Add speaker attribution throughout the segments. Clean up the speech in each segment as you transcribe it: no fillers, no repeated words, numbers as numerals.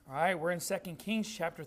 Speaker 1: All right, we're in 2 Kings chapter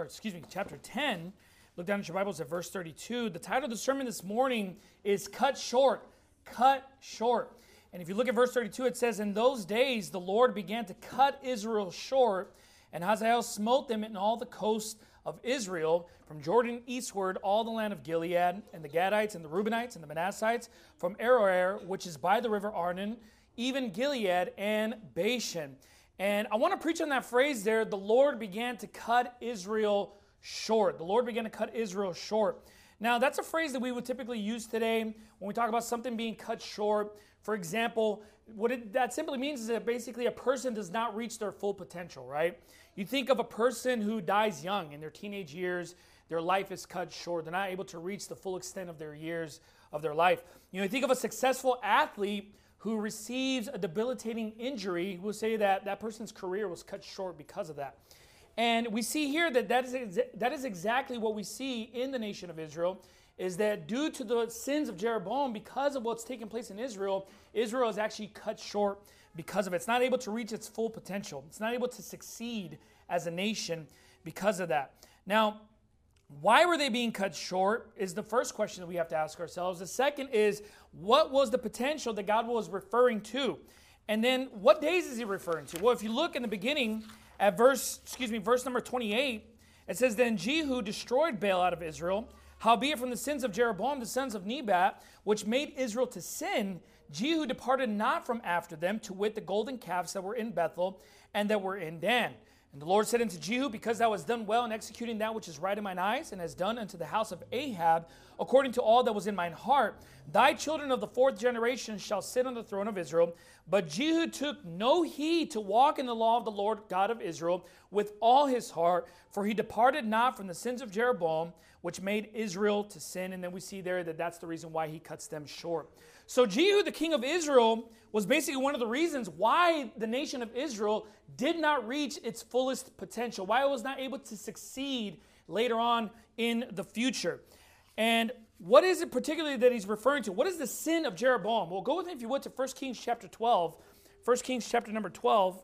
Speaker 1: 10. Look down at your Bibles at verse 32. The title of the sermon this morning is Cut Short. Cut short. And if you look at verse 32, it says, "In those days the Lord began to cut Israel short, and Hazael smote them in all the coast of Israel, from Jordan eastward, all the land of Gilead, and the Gadites, and the Reubenites, and the Manassites, from Aroer, which is by the river Arnon, even Gilead and Bashan." And I want to preach on that phrase there, the Lord began to cut Israel short. The Lord began to cut Israel short. Now, that's a phrase that we would typically use today when we talk about something being cut short. For example, that simply means is that basically a person does not reach their full potential, right? You think of a person who dies young in their teenage years, their life is cut short. They're not able to reach the full extent of their years of their life. You think of a successful athlete who receives a debilitating injury. We'll say that that person's career was cut short because of that. And we see here that is exactly what we see in the nation of Israel, is that due to the sins of Jeroboam, because of what's taking place in Israel, Israel is actually cut short because of it. It's not able to reach its full potential. It's not able to succeed as a nation because of that. Now, why were they being cut short is the first question that we have to ask ourselves. The second is, what was the potential that God was referring to? And then, what days is he referring to? Well, if you look in the beginning at verse number 28, it says, "Then Jehu destroyed Baal out of Israel. Howbeit from the sins of Jeroboam, the sons of Nebat, which made Israel to sin, Jehu departed not from after them, to wit the golden calves that were in Bethel and that were in Dan. And the Lord said unto Jehu, because thou hast done well in executing that which is right in mine eyes, and hast done unto the house of Ahab, according to all that was in mine heart, thy children of the fourth generation shall sit on the throne of Israel. But Jehu took no heed to walk in the law of the Lord God of Israel with all his heart, for he departed not from the sins of Jeroboam, which made Israel to sin." And then we see there that that's the reason why he cuts them short. So Jehu, the king of Israel, was basically one of the reasons why the nation of Israel did not reach its fullest potential, why it was not able to succeed later on in the future. And what is it particularly that he's referring to? What is the sin of Jeroboam? Well, go with me, if you would, to 1 Kings chapter 12. 1 Kings chapter number 12.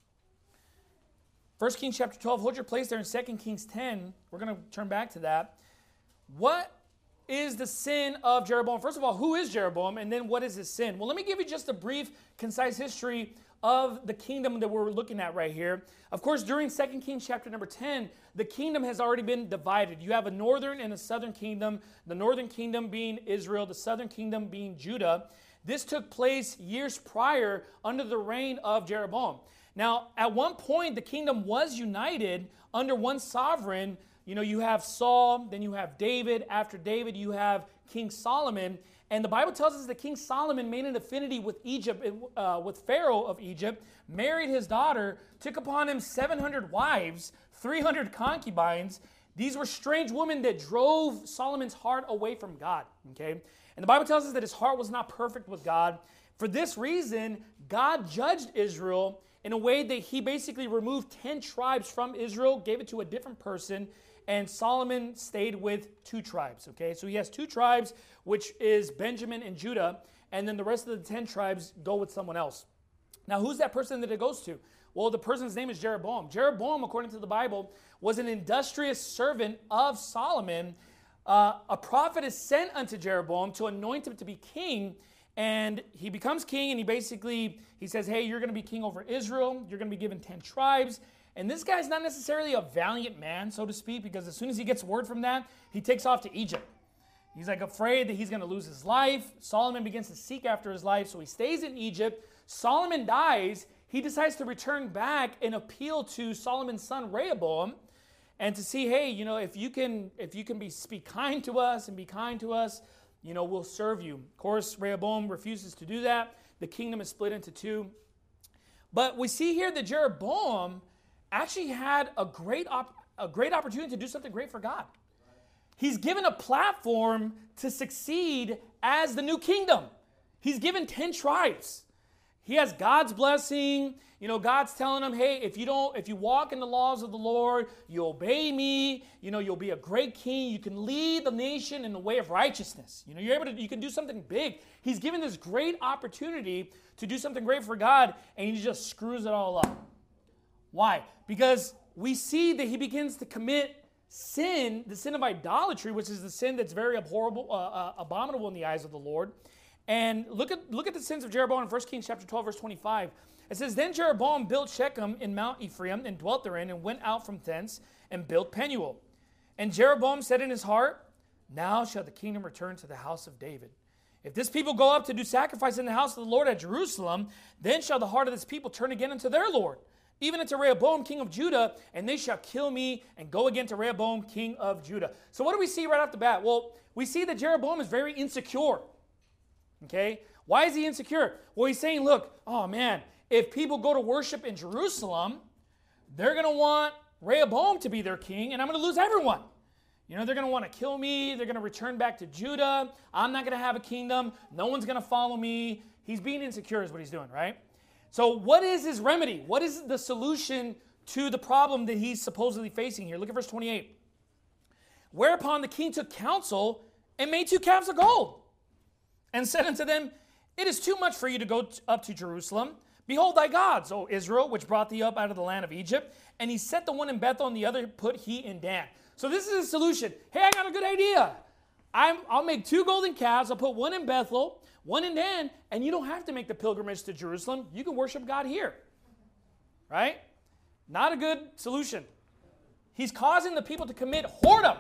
Speaker 1: 1 Kings chapter 12, hold your place there in 2 Kings 10. We're going to turn back to that. What is the sin of Jeroboam? First of all, who is Jeroboam? And then what is his sin? Well, let me give you just a brief, concise history of the kingdom that we're looking at right here. Of course, during 2 Kings chapter number 10, the kingdom has already been divided. You have a northern and a southern kingdom, the northern kingdom being Israel, the southern kingdom being Judah. This took place years prior under the reign of Jeroboam. Now, at one point, the kingdom was united under one sovereign. You have Saul, then you have David. After David, you have King Solomon. And the Bible tells us that King Solomon made an affinity with Egypt, with Pharaoh of Egypt, married his daughter, took upon him 700 wives, 300 concubines. These were strange women that drove Solomon's heart away from God. Okay? And the Bible tells us that his heart was not perfect with God. For this reason, God judged Israel in a way that he basically removed 10 tribes from Israel, gave it to a different person, and Solomon stayed with 2 tribes, okay? So he has 2 tribes, which is Benjamin and Judah, and then the rest of the 10 tribes go with someone else. Now, who's that person that it goes to? Well, the person's name is Jeroboam. Jeroboam, according to the Bible, was an industrious servant of Solomon. A prophet is sent unto Jeroboam to anoint him to be king, and he becomes king, and he says, hey, you're going to be king over Israel. You're going to be given 10 tribes. And this guy's not necessarily a valiant man, so to speak, because as soon as he gets word from that, he takes off to Egypt. He's afraid that he's going to lose his life. Solomon begins to seek after his life, so he stays in Egypt. Solomon dies. He decides to return back and appeal to Solomon's son Rehoboam and to see, hey, if you can be kind to us and be kind to us, we'll serve you. Of course, Rehoboam refuses to do that. The kingdom is split into 2. But we see here that Jeroboam actually had a great opportunity to do something great for God. He's given a platform to succeed as the new kingdom. He's given 10 tribes. He has God's blessing. God's telling him, hey, if you walk in the laws of the Lord, you obey me, you'll be a great king. You can lead the nation in the way of righteousness. You can do something big. He's given this great opportunity to do something great for God, and he just screws it all up. Why? Because we see that he begins to commit sin, the sin of idolatry, which is the sin that's very abominable in the eyes of the Lord. And look at the sins of Jeroboam in 1 Kings chapter 12, verse 25. It says, Then Jeroboam built Shechem in Mount Ephraim and dwelt therein and went out from thence and built Penuel. And Jeroboam said in his heart, Now shall the kingdom return to the house of David. If this people go up to do sacrifice in the house of the Lord at Jerusalem, then shall the heart of this people turn again unto their Lord, even unto Rehoboam, king of Judah, and they shall kill me and go again to Rehoboam, king of Judah. So what do we see right off the bat? Well, we see that Jeroboam is very insecure. Okay? Why is he insecure? Well, he's saying, look, oh man, if people go to worship in Jerusalem, they're going to want Rehoboam to be their king, and I'm going to lose everyone. You know, they're going to want to kill me. They're going to return back to Judah. I'm not going to have a kingdom. No one's going to follow me. He's being insecure is what he's doing, right? So what is his remedy? What is the solution to the problem that he's supposedly facing here? Look at verse 28. Whereupon the king took counsel and made 2 calves of gold and said unto them, It is too much for you to go up to Jerusalem. Behold thy gods, O Israel, which brought thee up out of the land of Egypt. And he set the one in Bethel and the other put he in Dan. So this is a solution. Hey, I got a good idea. I'll make 2 golden calves. I'll put one in Bethel, one in Dan, and you don't have to make the pilgrimage to Jerusalem. You can worship God here. Right? Not a good solution. He's causing the people to commit whoredom,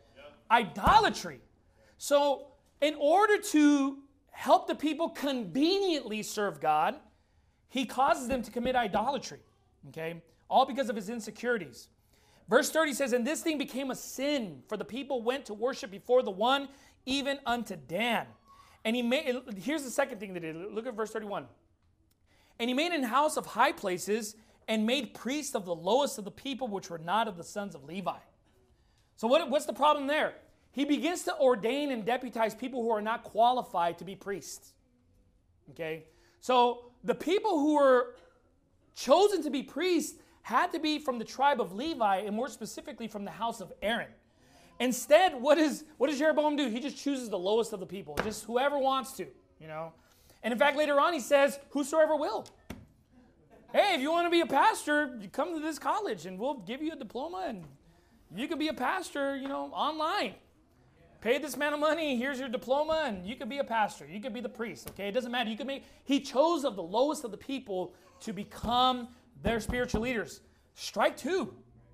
Speaker 1: idolatry. So in order to help the people conveniently serve God, he causes them to commit idolatry. Okay? All because of his insecurities. Verse 30 says, And this thing became a sin, for the people went to worship before the one, even unto Dan. And he made, here's the second thing that he did. Look at verse 31. And he made an house of high places, and made priests of the lowest of the people, which were not of the sons of Levi. So what's the problem there? He begins to ordain and deputize people who are not qualified to be priests. Okay? So the people who were chosen to be priests had to be from the tribe of Levi, and more specifically from the house of Aaron. Instead, what does Jeroboam do? He just chooses the lowest of the people, just whoever wants to, you know. And in fact, later on he says, whosoever will. Hey, if you want to be a pastor, you come to this college and we'll give you a diploma and you can be a pastor, you know, online. Pay this amount of money, here's your diploma, and you could be a pastor. You could be the priest, okay? It doesn't matter. He chose of the lowest of the people to become their spiritual leaders. Strike 2.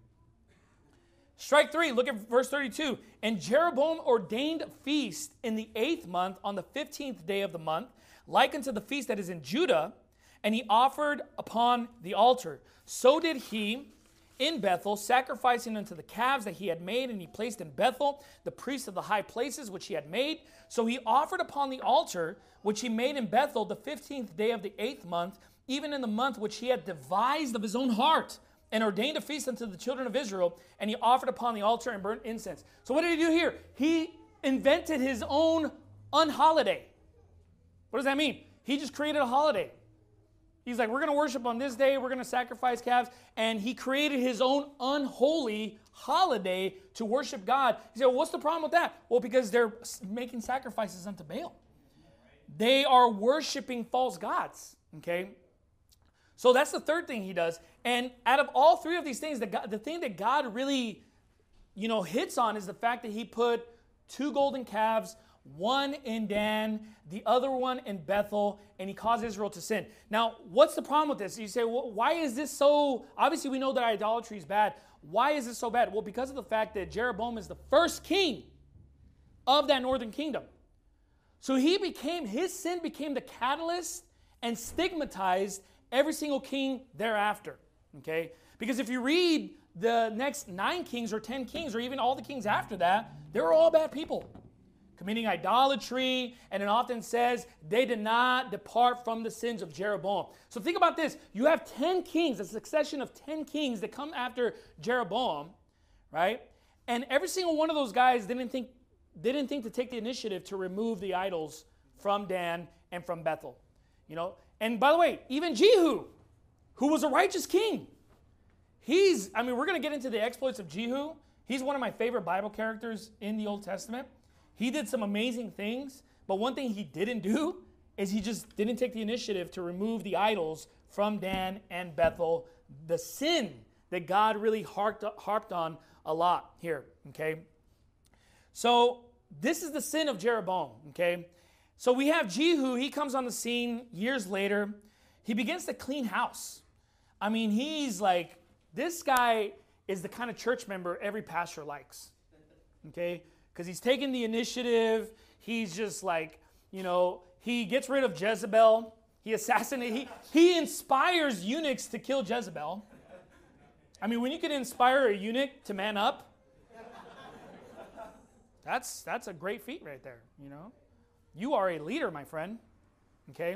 Speaker 1: Strike 3, look at verse 32. And Jeroboam ordained a feast in the 8th month on the 15th day of the month, like unto the feast that is in Judah, and he offered upon the altar. So did he in Bethel, sacrificing unto the calves that he had made, and he placed in Bethel the priests of the high places which he had made. So he offered upon the altar, which he made in Bethel, the 15th day of the 8th month, even in the month which he had devised of his own heart, and ordained a feast unto the children of Israel, and he offered upon the altar and burnt incense. So what did he do here? He invented his own unholiday. What does that mean? He just created a holiday. He's like, we're going to worship on this day, we're going to sacrifice calves, and he created his own unholy holiday to worship God. He said, well, what's the problem with that? Well, because they're making sacrifices unto Baal. They are worshiping false gods, okay? So that's the third thing he does. And out of all 3 of these things, the thing that God really, hits on is the fact that he put 2 golden calves, one in Dan, the other one in Bethel, and he caused Israel to sin. Now, what's the problem with this? You say, well, why is this so? Obviously, we know that idolatry is bad. Why is this so bad? Well, because of the fact that Jeroboam is the first king of that northern kingdom. So his sin became the catalyst and stigmatized every single king thereafter, okay? Because if you read the next 9 kings or 10 kings or even all the kings after that, they were all bad people, committing idolatry, and it often says they did not depart from the sins of Jeroboam. So think about this. You have 10 kings, a succession of 10 kings that come after Jeroboam, right? And every single one of those guys didn't think to take the initiative to remove the idols from Dan and from Bethel, And by the way, even Jehu, who was a righteous king, we're going to get into the exploits of Jehu. He's one of my favorite Bible characters in the Old Testament. He did some amazing things, but one thing he didn't do is he just didn't take the initiative to remove the idols from Dan and Bethel, the sin that God really harped on a lot here, okay? So this is the sin of Jeroboam, okay? So we have Jehu. He comes on the scene years later. He begins to clean house. I mean, he's like, this guy is the kind of church member every pastor likes, okay? Because he's taking the initiative. He's just like, he gets rid of Jezebel. He inspires eunuchs to kill Jezebel. I mean, when you can inspire a eunuch to man up, that's a great feat right there, You are a leader, my friend, okay?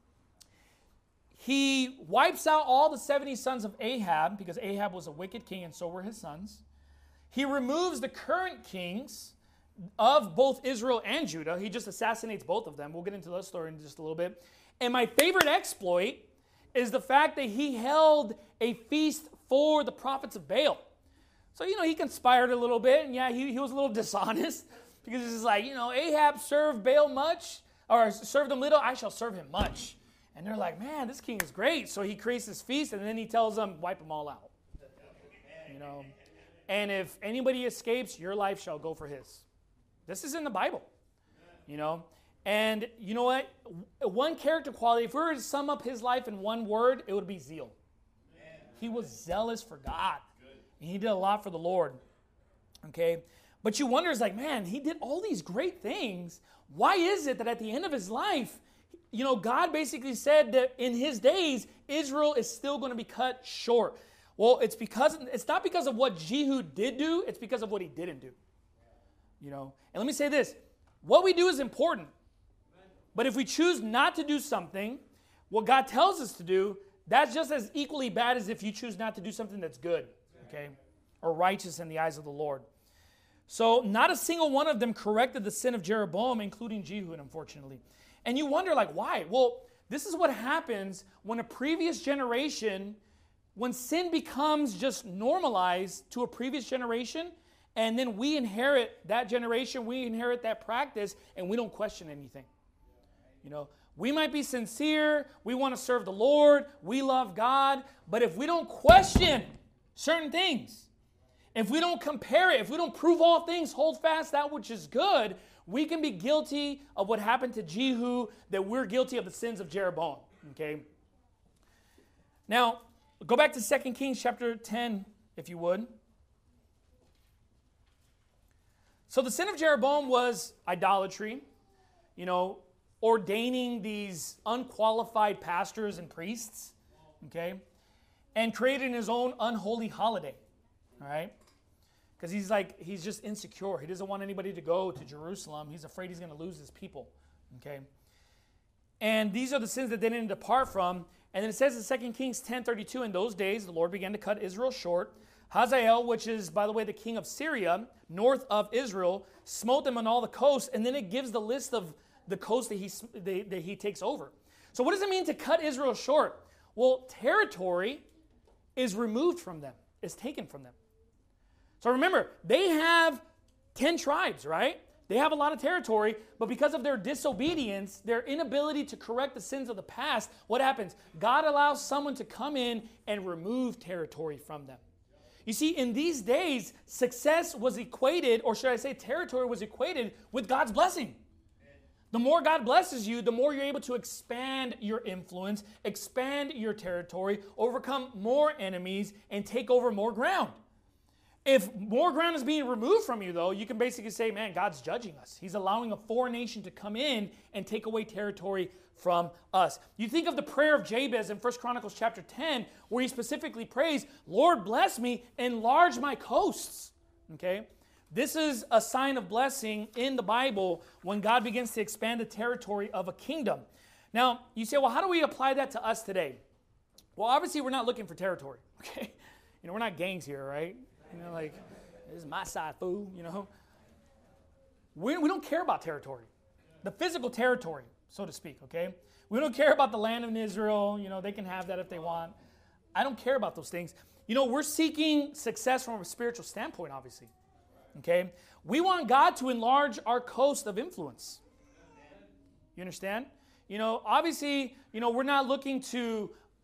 Speaker 1: He wipes out all the 70 sons of Ahab, because Ahab was a wicked king and so were his sons. He removes the current kings of both Israel and Judah. He just assassinates both of them. We'll get into that story in just a little bit. And my favorite exploit is the fact that he held a feast for the prophets of Baal. So, he conspired a little bit, and yeah, he was a little dishonest, because he's just like, Ahab served Baal much, or served him little, I shall serve him much. And they're like, man, this king is great. So he creates this feast, and then he tells them, wipe them all out. And if anybody escapes, your life shall go for his. This is in the Bible, And you know what? One character quality, if we were to sum up his life in one word, it would be zeal. He was zealous for God. And he did a lot for the Lord. Okay? But you wonder, it's like, man, he did all these great things. Why is it that at the end of his life, God basically said that in his days, Israel is still going to be cut short? Well, it's not because of what Jehu did do, it's because of what he didn't do. And let me say this, what we do is important. But if we choose not to do something, what God tells us to do, that's just as equally bad as if you choose not to do something that's good, okay, or righteous in the eyes of the Lord. So not a single one of them corrected the sin of Jeroboam, including Jehu, unfortunately. And you wonder, like, why? Well, this is what happens when a previous generation, when sin becomes just normalized to a previous generation, and then we inherit that generation, we inherit that practice, and we don't question anything. We might be sincere, we want to serve the Lord, we love God, but if we don't question certain things, if we don't compare it, if we don't prove all things, hold fast that which is good, we can be guilty of what happened to Jehu, that we're guilty of the sins of Jeroboam, okay? Now, go back to 2 Kings chapter 10, if you would. So the sin of Jeroboam was idolatry, ordaining these unqualified pastors and priests, okay, and creating his own unholy holiday, all right? Because he's just insecure. He doesn't want anybody to go to Jerusalem. He's afraid he's going to lose his people, okay? And these are the sins that they didn't depart from. And then it says in 2 Kings 10:32, in those days the Lord began to cut Israel short. Hazael, which is, by the way, the king of Syria, north of Israel, smote them on all the coasts. And then it gives the list of the coast that he takes over. So what does it mean to cut Israel short? Well, territory is removed from them, is taken from them. So remember, they have 10 tribes, right? They have a lot of territory, but because of their disobedience, their inability to correct the sins of the past, what happens? God allows someone to come in and remove territory from them. You see, in these days, success was equated, or should I say territory was equated with God's blessing. The more God blesses you, the more you're able to expand your influence, expand your territory, overcome more enemies, and take over more ground. If more ground is being removed from you, though, you can basically say, man, God's judging us. He's allowing a foreign nation to come in and take away territory from us. You think of the prayer of Jabez in 1 Chronicles chapter 10, where he specifically prays, Lord, bless me, enlarge my coasts. Okay? This is a sign of blessing in the Bible when God begins to expand the territory of a kingdom. Now, you say, well, how do we apply that to us today? Well, obviously, we're not looking for territory, okay? We're not gangs here, right? This is my side, fool, We don't care about territory. The physical territory, so to speak, okay? We don't care about the land of Israel. They can have that if they want. I don't care about those things. We're seeking success from a spiritual standpoint, obviously. Okay? We want God to enlarge our coast of influence. You understand? Obviously, we're not looking to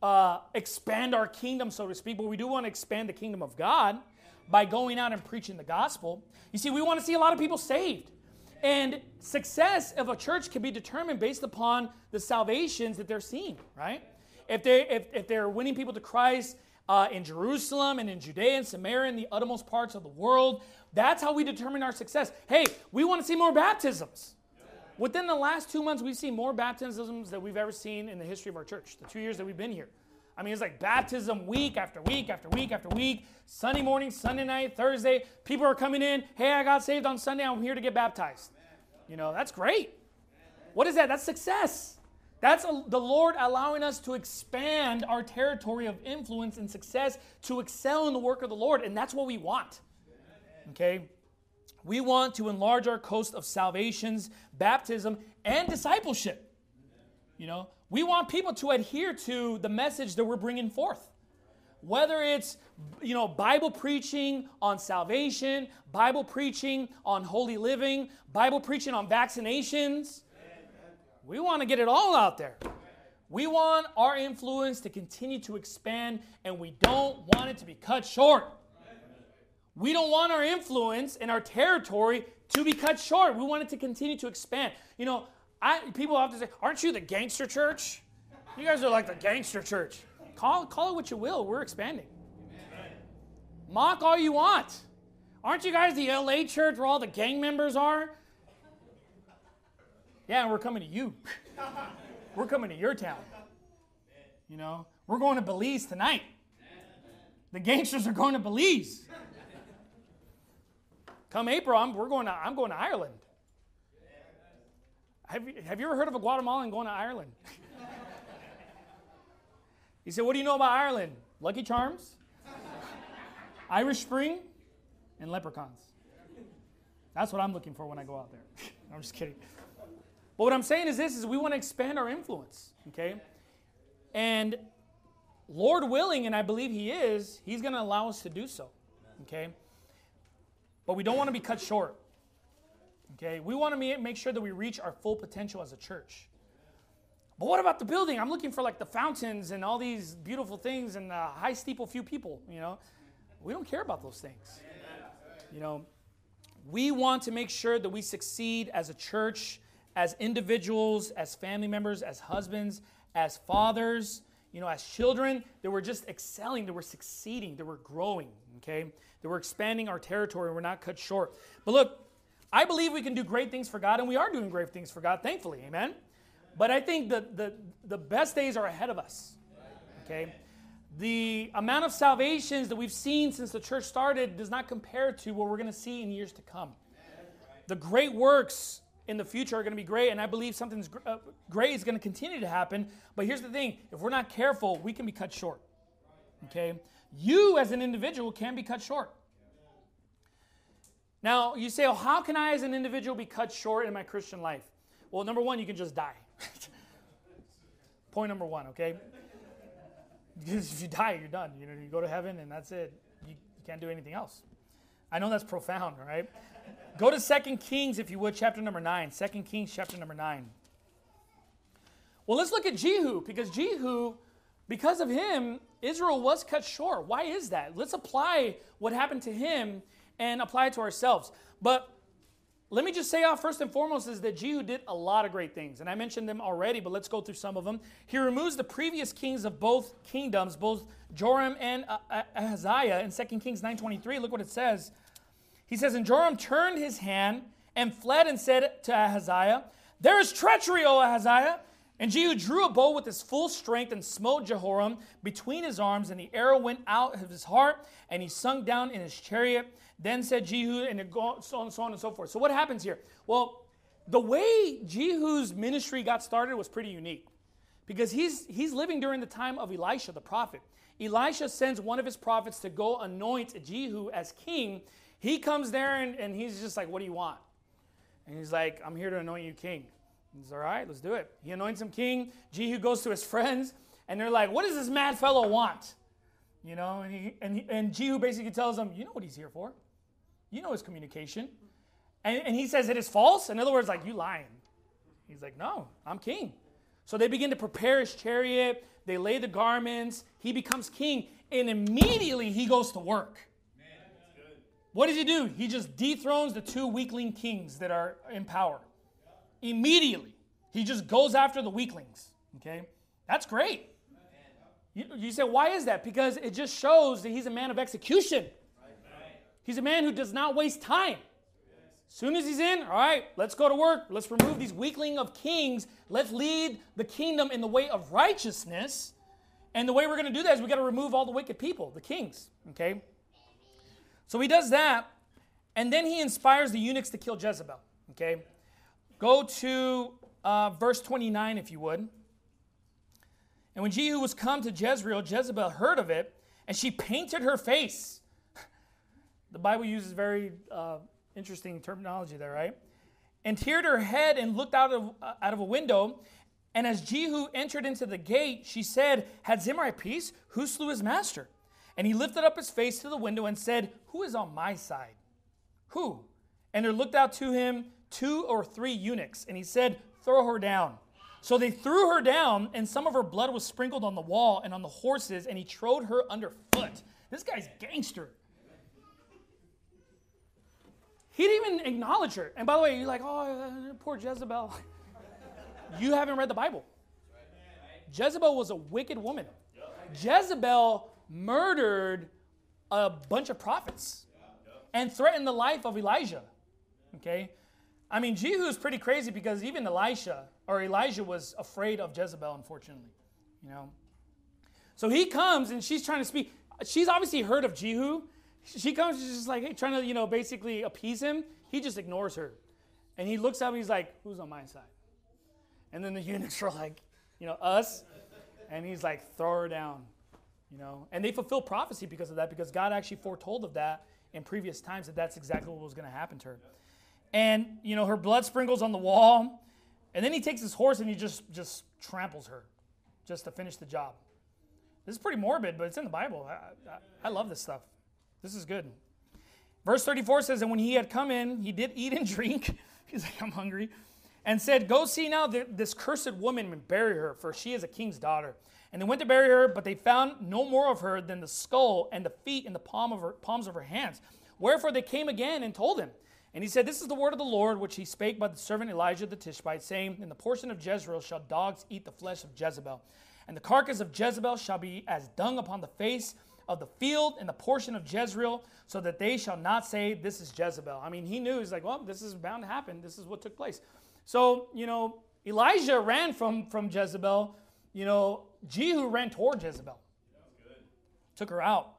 Speaker 1: expand our kingdom, so to speak, but we do want to expand the kingdom of God by going out and preaching the gospel. You see, we want to see a lot of people saved. And success of a church can be determined based upon the salvations that they're seeing, right? If they're winning people to Christ in Jerusalem and in Judea and Samaria and the uttermost parts of the world, that's how we determine our success. Hey, we want to see more baptisms. Within the last 2 months, we've seen more baptisms than we've ever seen in the history of our church, the 2 years that we've been here. I mean, it's like baptism week after week after week after week, Sunday morning, Sunday night, Thursday. People are coming in, hey, I got saved on Sunday, I'm here to get baptized. You know, that's great. What is that? That's success. That's the Lord allowing us to expand our territory of influence and success to excel in the work of the Lord, and that's what we want. Okay? We want to enlarge our coast of salvations, baptism, and discipleship. You know, we want people to adhere to the message that we're bringing forth. Whether it's, you know, Bible preaching on salvation, Bible preaching on holy living, Bible preaching on vaccinations. We want to get it all out there. We want our influence to continue to expand, and we don't want it to be cut short. We don't want our influence and our territory to be cut short. We want it to continue to expand. You know, people often say, aren't you the gangster church? You guys are like the gangster church. Call it what you will. We're expanding. Mock all you want. Aren't you guys the LA church where all the gang members are? Yeah, and we're coming to you. We're coming to your town. You know, we're going to Belize tonight. The gangsters are going to Belize. Come April, I'm going to Ireland. Have you ever heard of a Guatemalan going to Ireland? He said, what do you know about Ireland? Lucky Charms, Irish Spring, and leprechauns. That's what I'm looking for when I go out there. I'm just kidding. But what I'm saying is this, is we want to expand our influence, okay? And Lord willing, and I believe He is, He's going to allow us to do so, okay? But we don't want to be cut short, okay? We want to make sure that we reach our full potential as a church. But what about the building? I'm looking for like the fountains and all these beautiful things and high steeple, few people, you know? We don't care about those things. You know, we want to make sure that we succeed as a church, as individuals, as family members, as husbands, as fathers, you know, as children, that we're just excelling, that we're succeeding, that we're growing, okay? That we're expanding our territory, we're not cut short. But look, I believe we can do great things for God, and we are doing great things for God, thankfully, amen? But I think the best days are ahead of us, okay? The amount of salvations that we've seen since the church started does not compare to what we're going to see in years to come. The great works in the future are going to be great, and I believe something great is going to continue to happen. But here's the thing. If we're not careful, we can be cut short, okay? You as an individual can be cut short. Now, you say, oh, how can I as an individual be cut short in my Christian life? Well, number one, you can just die. Point number one, okay? Because if you die, you're done. You know, you go to heaven and that's it. You can't do anything else. I know that's profound, right? Go to 2 Kings, if you would, chapter number 9. 2 Kings, chapter number 9. Well, let's look at Jehu, because Jehu, because of him, Israel was cut short. Why is that? Let's apply what happened to him and apply it to ourselves. But let me just say first and foremost is that Jehu did a lot of great things. And I mentioned them already, but let's go through some of them. He removes the previous kings of both kingdoms, both Joram and Ahaziah. In 2 Kings 9:23, look what it says. He says, and Joram turned his hand and fled and said to Ahaziah, there is treachery, O Ahaziah. And Jehu drew a bow with his full strength and smote Jehoram between his arms, and the arrow went out of his heart, and he sunk down in his chariot. Then said Jehu, and so on and so forth. So what happens here? Well, the way Jehu's ministry got started was pretty unique, because he's living during the time of Elisha, the prophet. Elisha sends one of his prophets to go anoint Jehu as king. He comes there, and he's just like, what do you want? And he's like, I'm here to anoint you king. He's all right, let's do it. He anoints him king. Jehu goes to his friends, and they're like, what does this mad fellow want? You know, and Jehu basically tells them, you know what he's here for. You know his communication. And he says it is false. In other words, like, you lying. He's like, no, I'm king. So they begin to prepare his chariot. They lay the garments. He becomes king. And immediately he goes to work. What does he do? He just dethrones the 2 weakling kings that are in power. Immediately. He just goes after the weaklings. Okay? That's great. You say, why is that? Because it just shows that he's a man of execution. He's a man who does not waste time. As soon as he's in, all right, let's go to work. Let's remove these weakling of kings. Let's lead the kingdom in the way of righteousness. And the way we're going to do that is we got to remove all the wicked people, the kings. Okay? So he does that, and then he inspires the eunuchs to kill Jezebel. Okay? Go to verse 29, if you would. And when Jehu was come to Jezreel, Jezebel heard of it, and she painted her face. The Bible uses very interesting terminology there, right? And teared her head and looked out of a window. And as Jehu entered into the gate, she said, had Zimri peace? Who slew his master? And he lifted up his face to the window and said, who is on my side? Who? And there looked out to him 2 or 3 eunuchs. And he said, throw her down. So they threw her down, and some of her blood was sprinkled on the wall and on the horses, and he trode her underfoot. This guy's gangster. He didn't even acknowledge her. And by the way, you're like, oh, poor Jezebel. You haven't read the Bible. Jezebel was a wicked woman. Jezebel murdered a bunch of prophets and threatened the life of Elijah. Okay? I mean, Jehu is pretty crazy because even Elijah was afraid of Jezebel, unfortunately. You know? So he comes and she's trying to speak. She's obviously heard of Jehu. She comes, she's just like, hey, trying to, basically appease him. He just ignores her. And he looks up and he's like, who's on my side? And then the eunuchs are like, us. And he's like, throw her down. And they fulfill prophecy because of that, because God actually foretold of that in previous times, that that's exactly what was going to happen to her. And, her blood sprinkles on the wall. And then he takes his horse and he just tramples her just to finish the job. This is pretty morbid, but it's in the Bible. I love this stuff. This is good. Verse 34 says, and when he had come in, he did eat and drink. He's like, I'm hungry. And said, go see now this cursed woman and bury her, for she is a king's daughter. And they went to bury her, but they found no more of her than the skull and the feet and the palms of her hands. Wherefore they came again and told him. And he said, this is the word of the Lord, which he spake by the servant Elijah the Tishbite, saying, in the portion of Jezreel shall dogs eat the flesh of Jezebel. And the carcass of Jezebel shall be as dung upon the face of the field in the portion of Jezreel, so that they shall not say, this is Jezebel. I mean, he knew. He's like, well, this is bound to happen. This is what took place. So, Elijah ran from Jezebel. Jehu ran toward Jezebel. Took her out.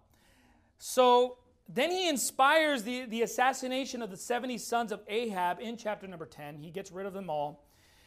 Speaker 1: So then he inspires the assassination of the 70 sons of Ahab in chapter number 10. He gets rid of them all.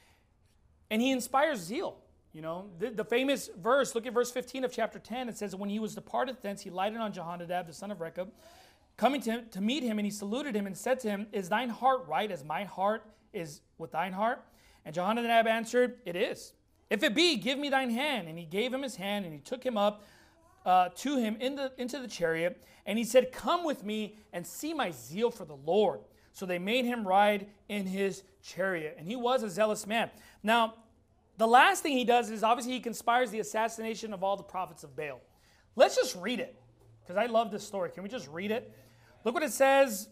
Speaker 1: And he inspires zeal. The famous verse, look at verse 15 of chapter 10. It says, when he was departed thence, he lighted on Jehonadab, the son of Rechab, coming to meet him, and he saluted him and said to him, is thine heart right as my heart is with thine heart? And Jehonadab answered, it is. If it be, give me thine hand. And he gave him his hand, and he took him up to him into the chariot. And he said, come with me and see my zeal for the Lord. So they made him ride in his chariot. And he was a zealous man. Now, the last thing he does is obviously he conspires the assassination of all the prophets of Baal. Let's just read it, because I love this story. Can we just read it? Look what it says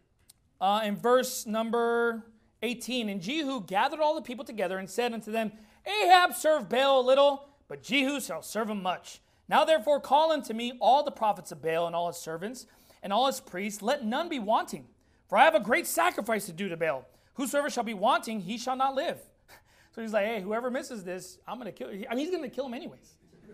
Speaker 1: in verse number 18. And Jehu gathered all the people together and said unto them, Ahab served Baal a little, but Jehu shall serve him much. Now therefore call unto me all the prophets of Baal and all his servants and all his priests. Let none be wanting, for I have a great sacrifice to do to Baal. Whosoever shall be wanting, he shall not live. So he's like, hey, whoever misses this, I'm going to kill you. I mean, he's going to kill him anyways.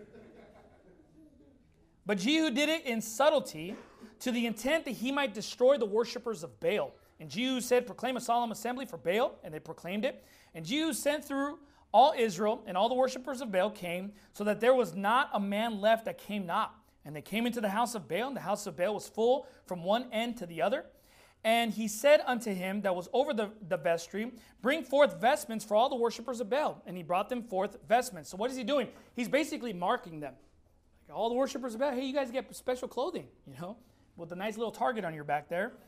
Speaker 1: But Jehu did it in subtlety, to the intent that he might destroy the worshipers of Baal. And Jehu said, proclaim a solemn assembly for Baal, and they proclaimed it. And Jehu sent through all Israel, and all the worshipers of Baal came, so that there was not a man left that came not. And they came into the house of Baal, and the house of Baal was full from one end to the other. And he said unto him that was over the vestry, bring forth vestments for all the worshipers of Baal. And he brought them forth vestments. So what is he doing? He's basically marking them. Like all the worshipers of Baal, hey, you guys get special clothing, with a nice little target on your back there.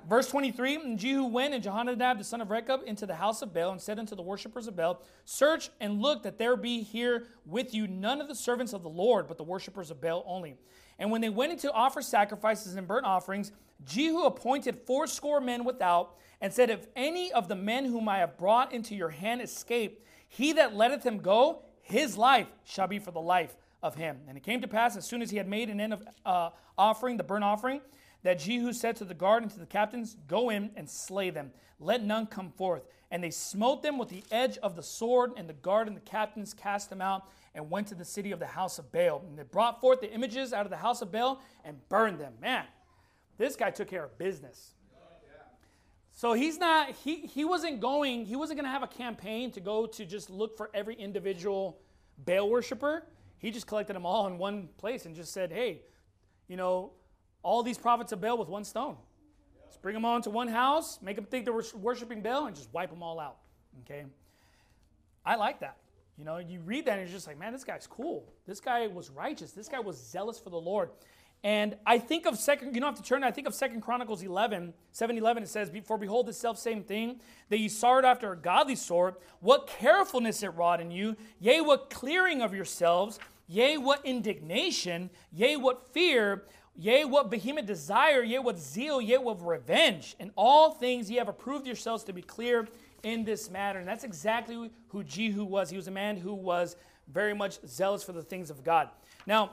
Speaker 1: Verse 23, and Jehu went and Jehonadab the son of Rechab into the house of Baal and said unto the worshippers of Baal, search and look that there be here with you none of the servants of the Lord, but the worshippers of Baal only. And when they went in to offer sacrifices and burnt offerings, Jehu appointed 80 men without, and said, if any of the men whom I have brought into your hand escape, he that letteth him go, his life shall be for the life of him. And it came to pass, as soon as he had made an end of offering, the burnt offering, that Jehu said to the guard and to the captains, go in and slay them. Let none come forth. And they smote them with the edge of the sword, and the guard and the captains cast them out and went to the city of the house of Baal. And they brought forth the images out of the house of Baal and burned them. Man, this guy took care of business. So he wasn't going to have a campaign to go to just look for every individual Baal worshiper. He just collected them all in one place and just said, hey, all these prophets of Baal with one stone. Let's bring them all into one house, make them think they were worshiping Baal, and just wipe them all out. Okay? I like that. You read that and you're just like, man, this guy's cool. This guy was righteous. This guy was zealous for the Lord. And I think of you don't have to turn, I think of 2 Chronicles 7:11, it says, for behold, this self-same thing, that ye sought after a godly sort, what carefulness it wrought in you, yea, what clearing of yourselves, yea, what indignation, yea, what fear, yea, what vehement desire, yea, what zeal, yea, what revenge. In all things ye have approved yourselves to be clear in this matter. And that's exactly who Jehu was. He was a man who was very much zealous for the things of God. Now,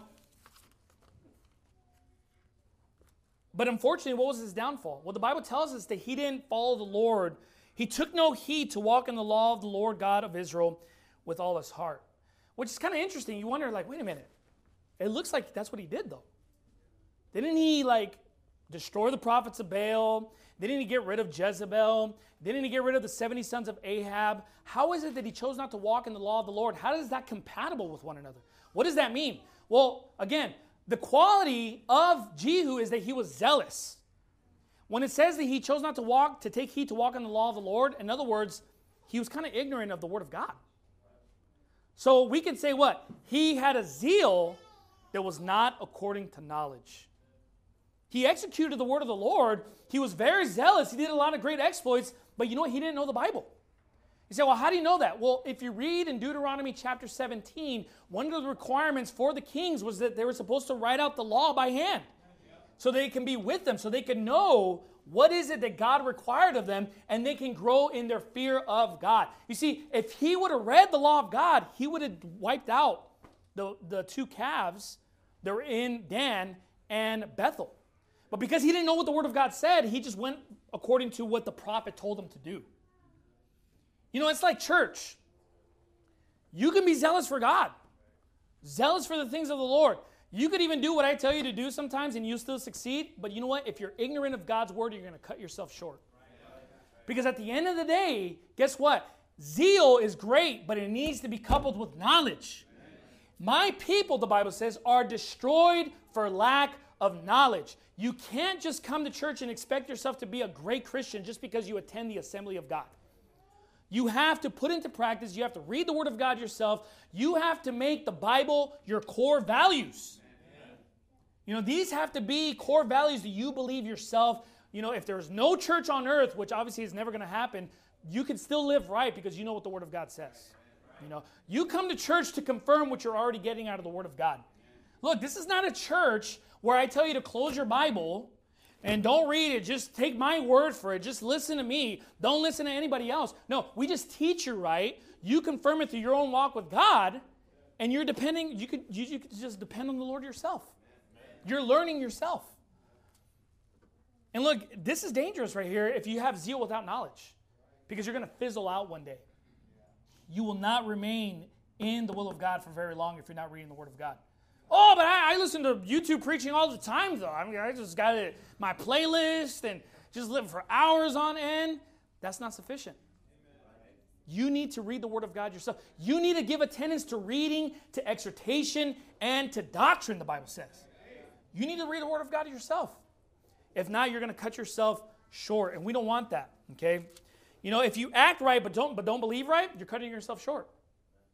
Speaker 1: but unfortunately, what was his downfall? Well, the Bible tells us that he didn't follow the Lord. He took no heed to walk in the law of the Lord God of Israel with all his heart. Which is kind of interesting. You wonder, wait a minute. It looks like that's what he did, though. Didn't he, destroy the prophets of Baal? Didn't he get rid of Jezebel? Didn't he get rid of the 70 sons of Ahab? How is it that he chose not to walk in the law of the Lord? How is that compatible with one another? What does that mean? Well, again, the quality of Jehu is that he was zealous. When it says that he chose not to take heed to walk in the law of the Lord, in other words, he was kind of ignorant of the word of God. So we can say what? He had a zeal that was not according to knowledge. He executed the word of the Lord. He was very zealous. He did a lot of great exploits, but you know what? He didn't know the Bible. You say, well, how do you know that? Well, if you read in Deuteronomy chapter 17, one of the requirements for the kings was that they were supposed to write out the law by hand so they can be with them, so they can know what is it that God required of them, and they can grow in their fear of God. You see, if he would have read the law of God, he would have wiped out the two calves that were in Dan and Bethel. But because he didn't know what the word of God said, he just went according to what the prophet told him to do. It's like church. You can be zealous for God, zealous for the things of the Lord. You could even do what I tell you to do sometimes and you still succeed. But you know what? If you're ignorant of God's word, you're going to cut yourself short. Because at the end of the day, guess what? Zeal is great, but it needs to be coupled with knowledge. My people, the Bible says, are destroyed for lack of knowledge. You can't just come to church and expect yourself to be a great Christian just because you attend the assembly of God. You have to put into practice. You have to read the Word of God yourself. You have to make the Bible your core values. These have to be core values that you believe yourself. If there's no church on earth, which obviously is never going to happen, you can still live right because you know what the Word of God says. You come to church to confirm what you're already getting out of the Word of God. Look, this is not a church where I tell you to close your Bible and don't read it. Just take my word for it. Just listen to me. Don't listen to anybody else. No, we just teach you right. You confirm it through your own walk with God, and you're depending. You could just depend on the Lord yourself. You're learning yourself. And look, this is dangerous right here if you have zeal without knowledge, because you're going to fizzle out one day. You will not remain in the will of God for very long if you're not reading the Word of God. Oh, but I listen to YouTube preaching all the time, though. I just got my playlist and just live for hours on end. That's not sufficient. You need to read the Word of God yourself. You need to give attendance to reading, to exhortation, and to doctrine, the Bible says. You need to read the Word of God yourself. If not, you're going to cut yourself short, and we don't want that, okay? If you act right but don't believe right, you're cutting yourself short.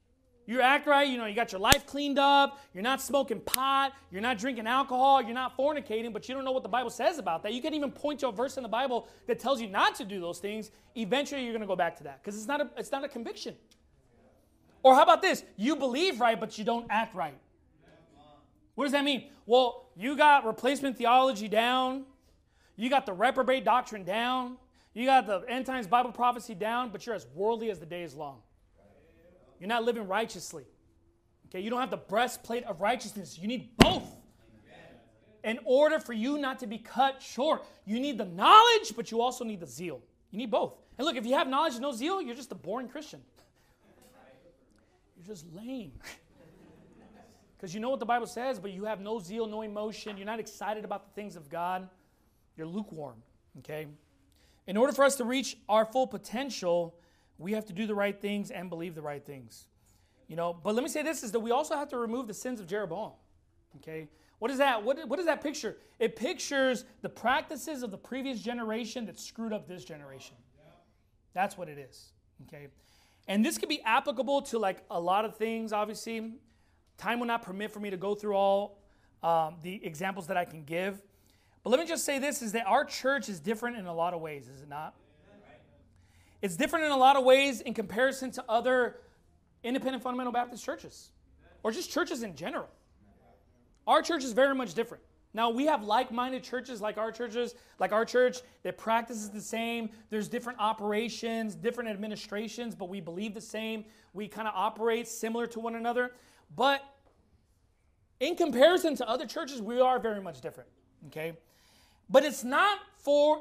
Speaker 1: You act right, you got your life cleaned up, you're not smoking pot, you're not drinking alcohol, you're not fornicating, but you don't know what the Bible says about that. You can even point to a verse in the Bible that tells you not to do those things. Eventually, you're going to go back to that because it's not a conviction. Or how about this? You believe right, but you don't act right. What does that mean? Well, you got replacement theology down. You got the reprobate doctrine down. You got the end times Bible prophecy down, but you're as worldly as the day is long. You're not living righteously. Okay, you don't have the breastplate of righteousness. You need both. In order for you not to be cut short, you need the knowledge, but you also need the zeal. You need both. And look, if you have knowledge and no zeal, you're just a boring Christian. You're just lame. Because you know what the Bible says, but you have no zeal, no emotion. You're not excited about the things of God. You're lukewarm. Okay? In order for us to reach our full potential, we have to do the right things and believe the right things. But let me say this, is that we also have to remove the sins of Jeroboam. Okay? What is that? What does that picture? It pictures the practices of the previous generation that screwed up this generation. That's what it is. Okay? And this could be applicable to like a lot of things, obviously. Time will not permit for me to go through all the examples that I can give. But let me just say this, is that our church is different in a lot of ways, is it not? It's different in a lot of ways in comparison to other independent fundamental Baptist churches or just churches in general. Our church is very much different. Now, we have like-minded churches like our church that practices the same. There's different operations, different administrations, but we believe the same. We kind of operate similar to one another. But in comparison to other churches, we are very much different. Okay? But it's not for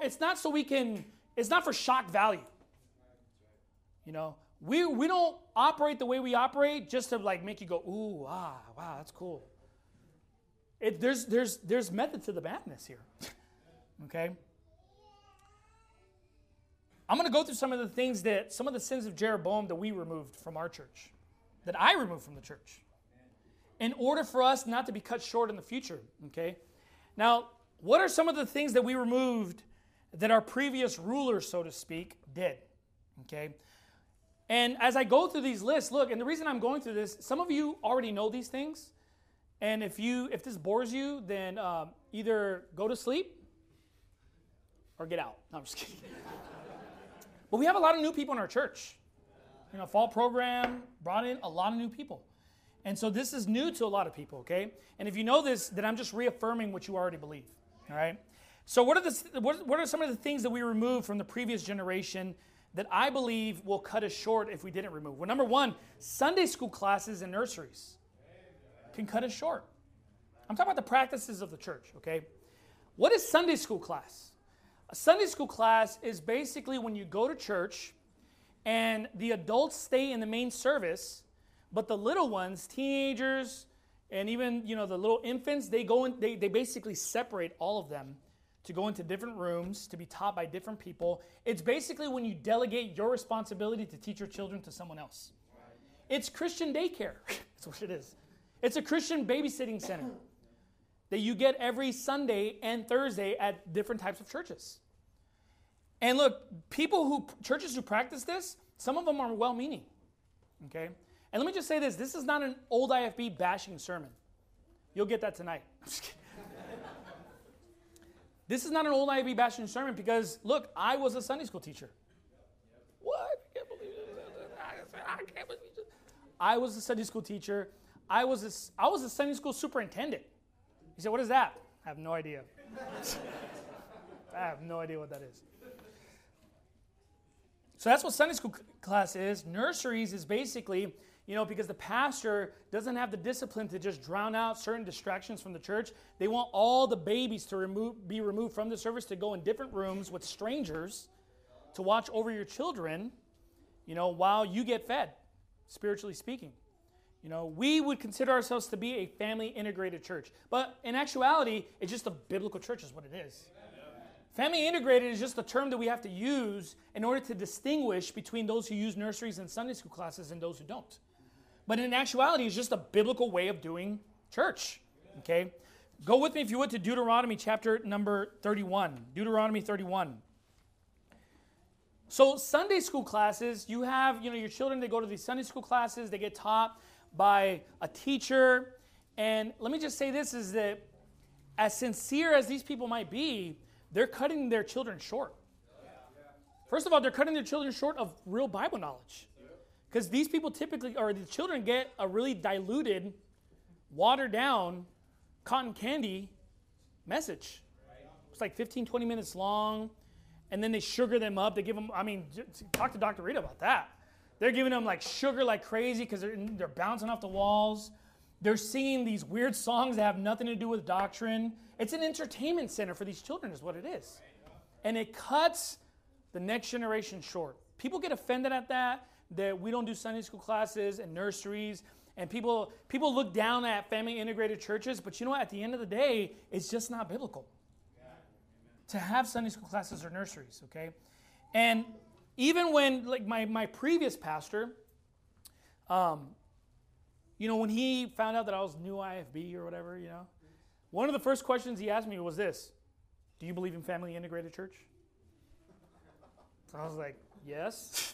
Speaker 1: shock value. We don't operate the way we operate just to like make you go, ooh, wow, that's cool. There's method to the madness here. Okay? I'm going to go through some of the sins of Jeroboam that we removed from our church, that I removed from the church, in order for us not to be cut short in the future. Okay? Now, what are some of the things that we removed that our previous rulers, so to speak, did? Okay? And as I go through these lists, look, and the reason I'm going through this, some of you already know these things. And if this bores you, then either go to sleep or get out. No, I'm just kidding. But we have a lot of new people in our church. Fall program brought in a lot of new people. And so this is new to a lot of people, okay? And if you know this, then I'm just reaffirming what you already believe, all right? So what are some of the things that we removed from the previous generation that I believe will cut us short if we didn't remove? Well, number one, Sunday school classes and nurseries can cut us short. I'm talking about the practices of the church, okay? What is Sunday school class? A Sunday school class is basically when you go to church and the adults stay in the main service, but the little ones, teenagers, and even the little infants, they basically separate all of them to go into different rooms to be taught by different people. It's basically when you delegate your responsibility to teach your children to someone else. It's Christian daycare. That's what it is. It's a Christian babysitting center that you get every Sunday and Thursday at different types of churches. And look, churches who practice this, some of them are well-meaning. Okay? And let me just say this. This is not an old IFB bashing sermon. You'll get that tonight. I'm just kidding. This is not an old IFB bashing sermon because, look, I was a Sunday school teacher. What? I can't believe it. I was a Sunday school teacher. I was a Sunday school superintendent. You say, what is that? I have no idea. I have no idea what that is. So that's what Sunday school class is. Nurseries is basically, because the pastor doesn't have the discipline to just drown out certain distractions from the church. They want all the babies to be removed from the service to go in different rooms with strangers to watch over your children, while you get fed, spiritually speaking. We would consider ourselves to be a family integrated church. But in actuality, it's just a biblical church is what it is. Family integrated is just a term that we have to use in order to distinguish between those who use nurseries and Sunday school classes and those who don't. But in actuality, it's just a biblical way of doing church. Okay? Go with me, if you would, to Deuteronomy chapter number 31. Deuteronomy 31. So Sunday school classes, you have, your children, they go to these Sunday school classes, they get taught by a teacher. And let me just say this, is that as sincere as these people might be, they're cutting their children short. First of all, they're cutting their children short of real Bible knowledge. Because these people typically, or the children get a really diluted, watered down, cotton candy message. It's like 15, 20 minutes long. And then they sugar them up. They give them, talk to Dr. Rita about that. They're giving them like sugar like crazy because they're bouncing off the walls. They're singing these weird songs that have nothing to do with doctrine. It's an entertainment center for these children is what it is. And it cuts the next generation short. People get offended at that we don't do Sunday school classes and nurseries. And people look down at family integrated churches. But you know what? At the end of the day, it's just not biblical to have Sunday school classes or nurseries, okay? And even when, like my previous pastor, when he found out that I was new IFB or whatever, one of the first questions he asked me was this: do you believe in family integrated church? So I was like, yes.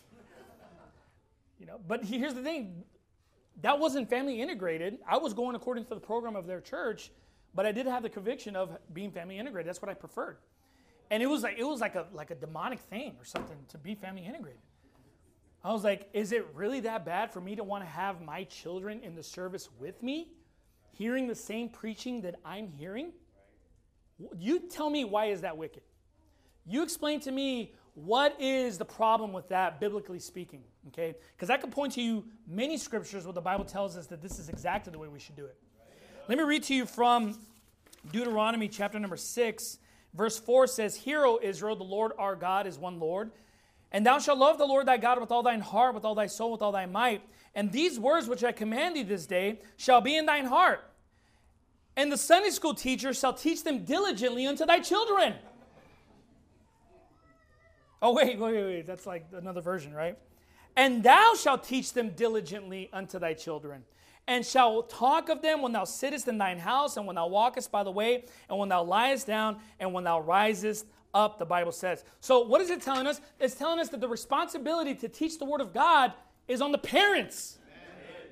Speaker 1: But here's the thing. That wasn't family integrated. I was going according to the program of their church, but I did have the conviction of being family integrated. That's what I preferred. And it was like a demonic thing or something to be family integrated. I was like, is it really that bad for me to want to have my children in the service with me, hearing the same preaching that I'm hearing? You tell me, why is that wicked? You explain to me, what is the problem with that, biblically speaking? Okay? Because I could point to you many scriptures where the Bible tells us that this is exactly the way we should do it. Let me read to you from Deuteronomy chapter number 6. Verse 4 says, "Hear, O Israel, the Lord our God is one Lord. And thou shalt love the Lord thy God with all thine heart, with all thy soul, with all thy might. And these words which I command thee this day shall be in thine heart. And the Sunday school teacher shall teach them diligently unto thy children." Oh, wait. That's like another version, right? "And thou shalt teach them diligently unto thy children. And shall talk of them when thou sittest in thine house, and when thou walkest by the way, and when thou liest down, and when thou risest up," the Bible says. So what is it telling us? It's telling us that the responsibility to teach the Word of God is on the parents. Amen.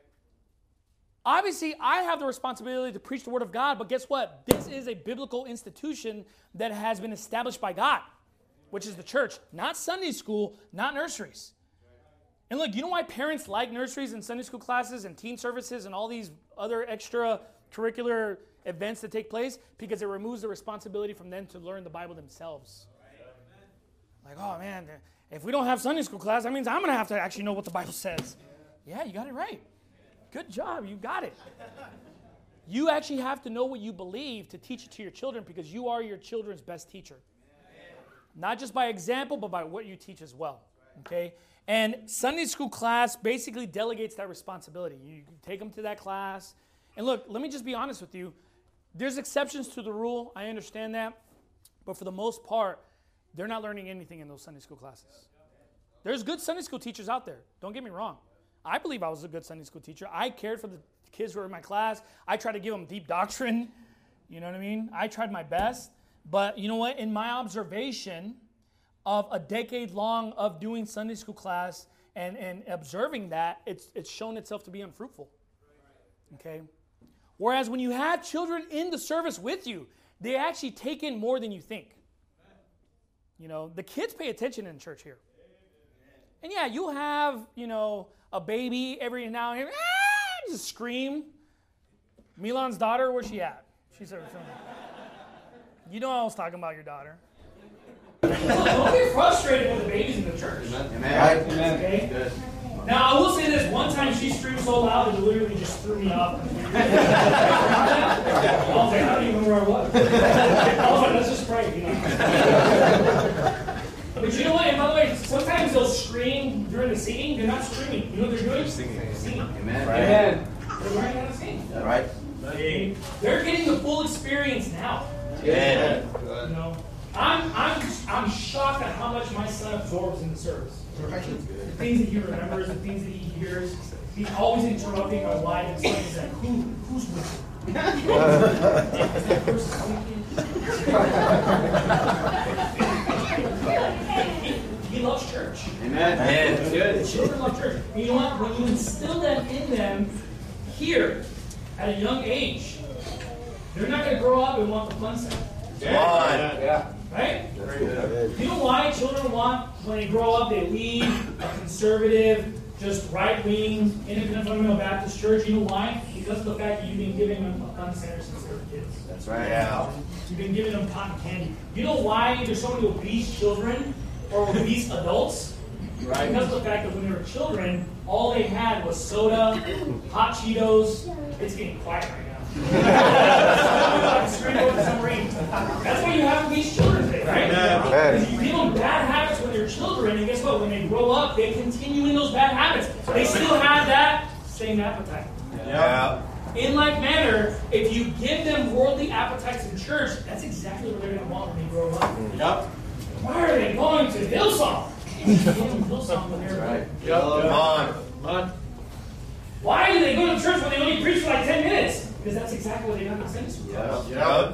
Speaker 1: Obviously, I have the responsibility to preach the Word of God, but guess what? This is a biblical institution that has been established by God, which is the church, not Sunday school, not nurseries. And look, you know why parents like nurseries and Sunday school classes and teen services and all these other extracurricular events that take place? Because it removes the responsibility from them to learn the Bible themselves. Like, oh man, if we don't have Sunday school class, that means I'm going to have to actually know what the Bible says. Yeah, you got it right. Good job, you got it. You actually have to know what you believe to teach it to your children, because you are your children's best teacher. Not just by example, but by what you teach as well. Okay? And Sunday school class basically delegates that responsibility. You take them to that class. And look, let me just be honest with you. There's exceptions to the rule. I understand that. But for the most part, they're not learning anything in those Sunday school classes. There's good Sunday school teachers out there. Don't get me wrong. I believe I was a good Sunday school teacher. I cared for the kids who were in my class. I tried to give them deep doctrine. You know what I mean? I tried my best. But you know what? In my observation of a decade long of doing Sunday school class and observing that, it's shown itself to be unfruitful. Okay? Whereas when you have children in the service with you, they actually take in more than you think. The kids pay attention in church here. And yeah, you'll have, a baby every now and then, just scream. Milan's daughter, where's she at? She's over filming. You know I was talking about your daughter. Don't get frustrated with the babies in the church.
Speaker 2: Amen.
Speaker 1: Right? Okay? Good. Now, I will say this. One time she screamed so loud it literally just threw me off. I was like, I don't even know where I was. I was like, let's just pray. But you know what? And by the way, sometimes they'll scream during the singing. They're not screaming. You know what they're doing? Singing.
Speaker 2: Amen.
Speaker 1: Right. Amen. They're learning how to sing.
Speaker 2: Right.
Speaker 1: They're getting the full experience now.
Speaker 2: Yeah.
Speaker 1: I'm shocked at how much my son absorbs in the service. The things that he remembers, the things that he hears. He's always interrupting my wife and saying, he's like, who's with you? Is that person speaking? He loves church.
Speaker 2: Amen.
Speaker 1: The children love church. you know what? When you instill them in them here at a young age, they're not going to grow up and want the fun stuff.
Speaker 2: Yeah.
Speaker 1: Right? You know why children want, when they grow up, they leave a conservative, just right-wing, independent fundamental Baptist church? You know why? Because of the fact that you've been giving them a fun center since they were kids.
Speaker 2: That's right. Yeah.
Speaker 1: You've been giving them cotton candy. You know why there's so many obese children or obese adults? Right. Because of the fact that when they were children, all they had was soda, hot Cheetos. It's getting quiet right now. That's why you have obese children today, right? Because you give them bad habits when they're children, and guess what? When they grow up, they continue in those bad habits. They still have that same appetite.
Speaker 2: Yeah.
Speaker 1: In like manner, if you give them worldly appetites in church, that's exactly what they're going to want when they grow up.
Speaker 2: Yep.
Speaker 1: Why are they going to Hillsong? Give them Hillsong when they're
Speaker 2: right. Yep. Come on.
Speaker 1: Why do they go to church when they only preach for like 10 minutes? Because that's exactly what they got in Sunday school.
Speaker 2: Yep.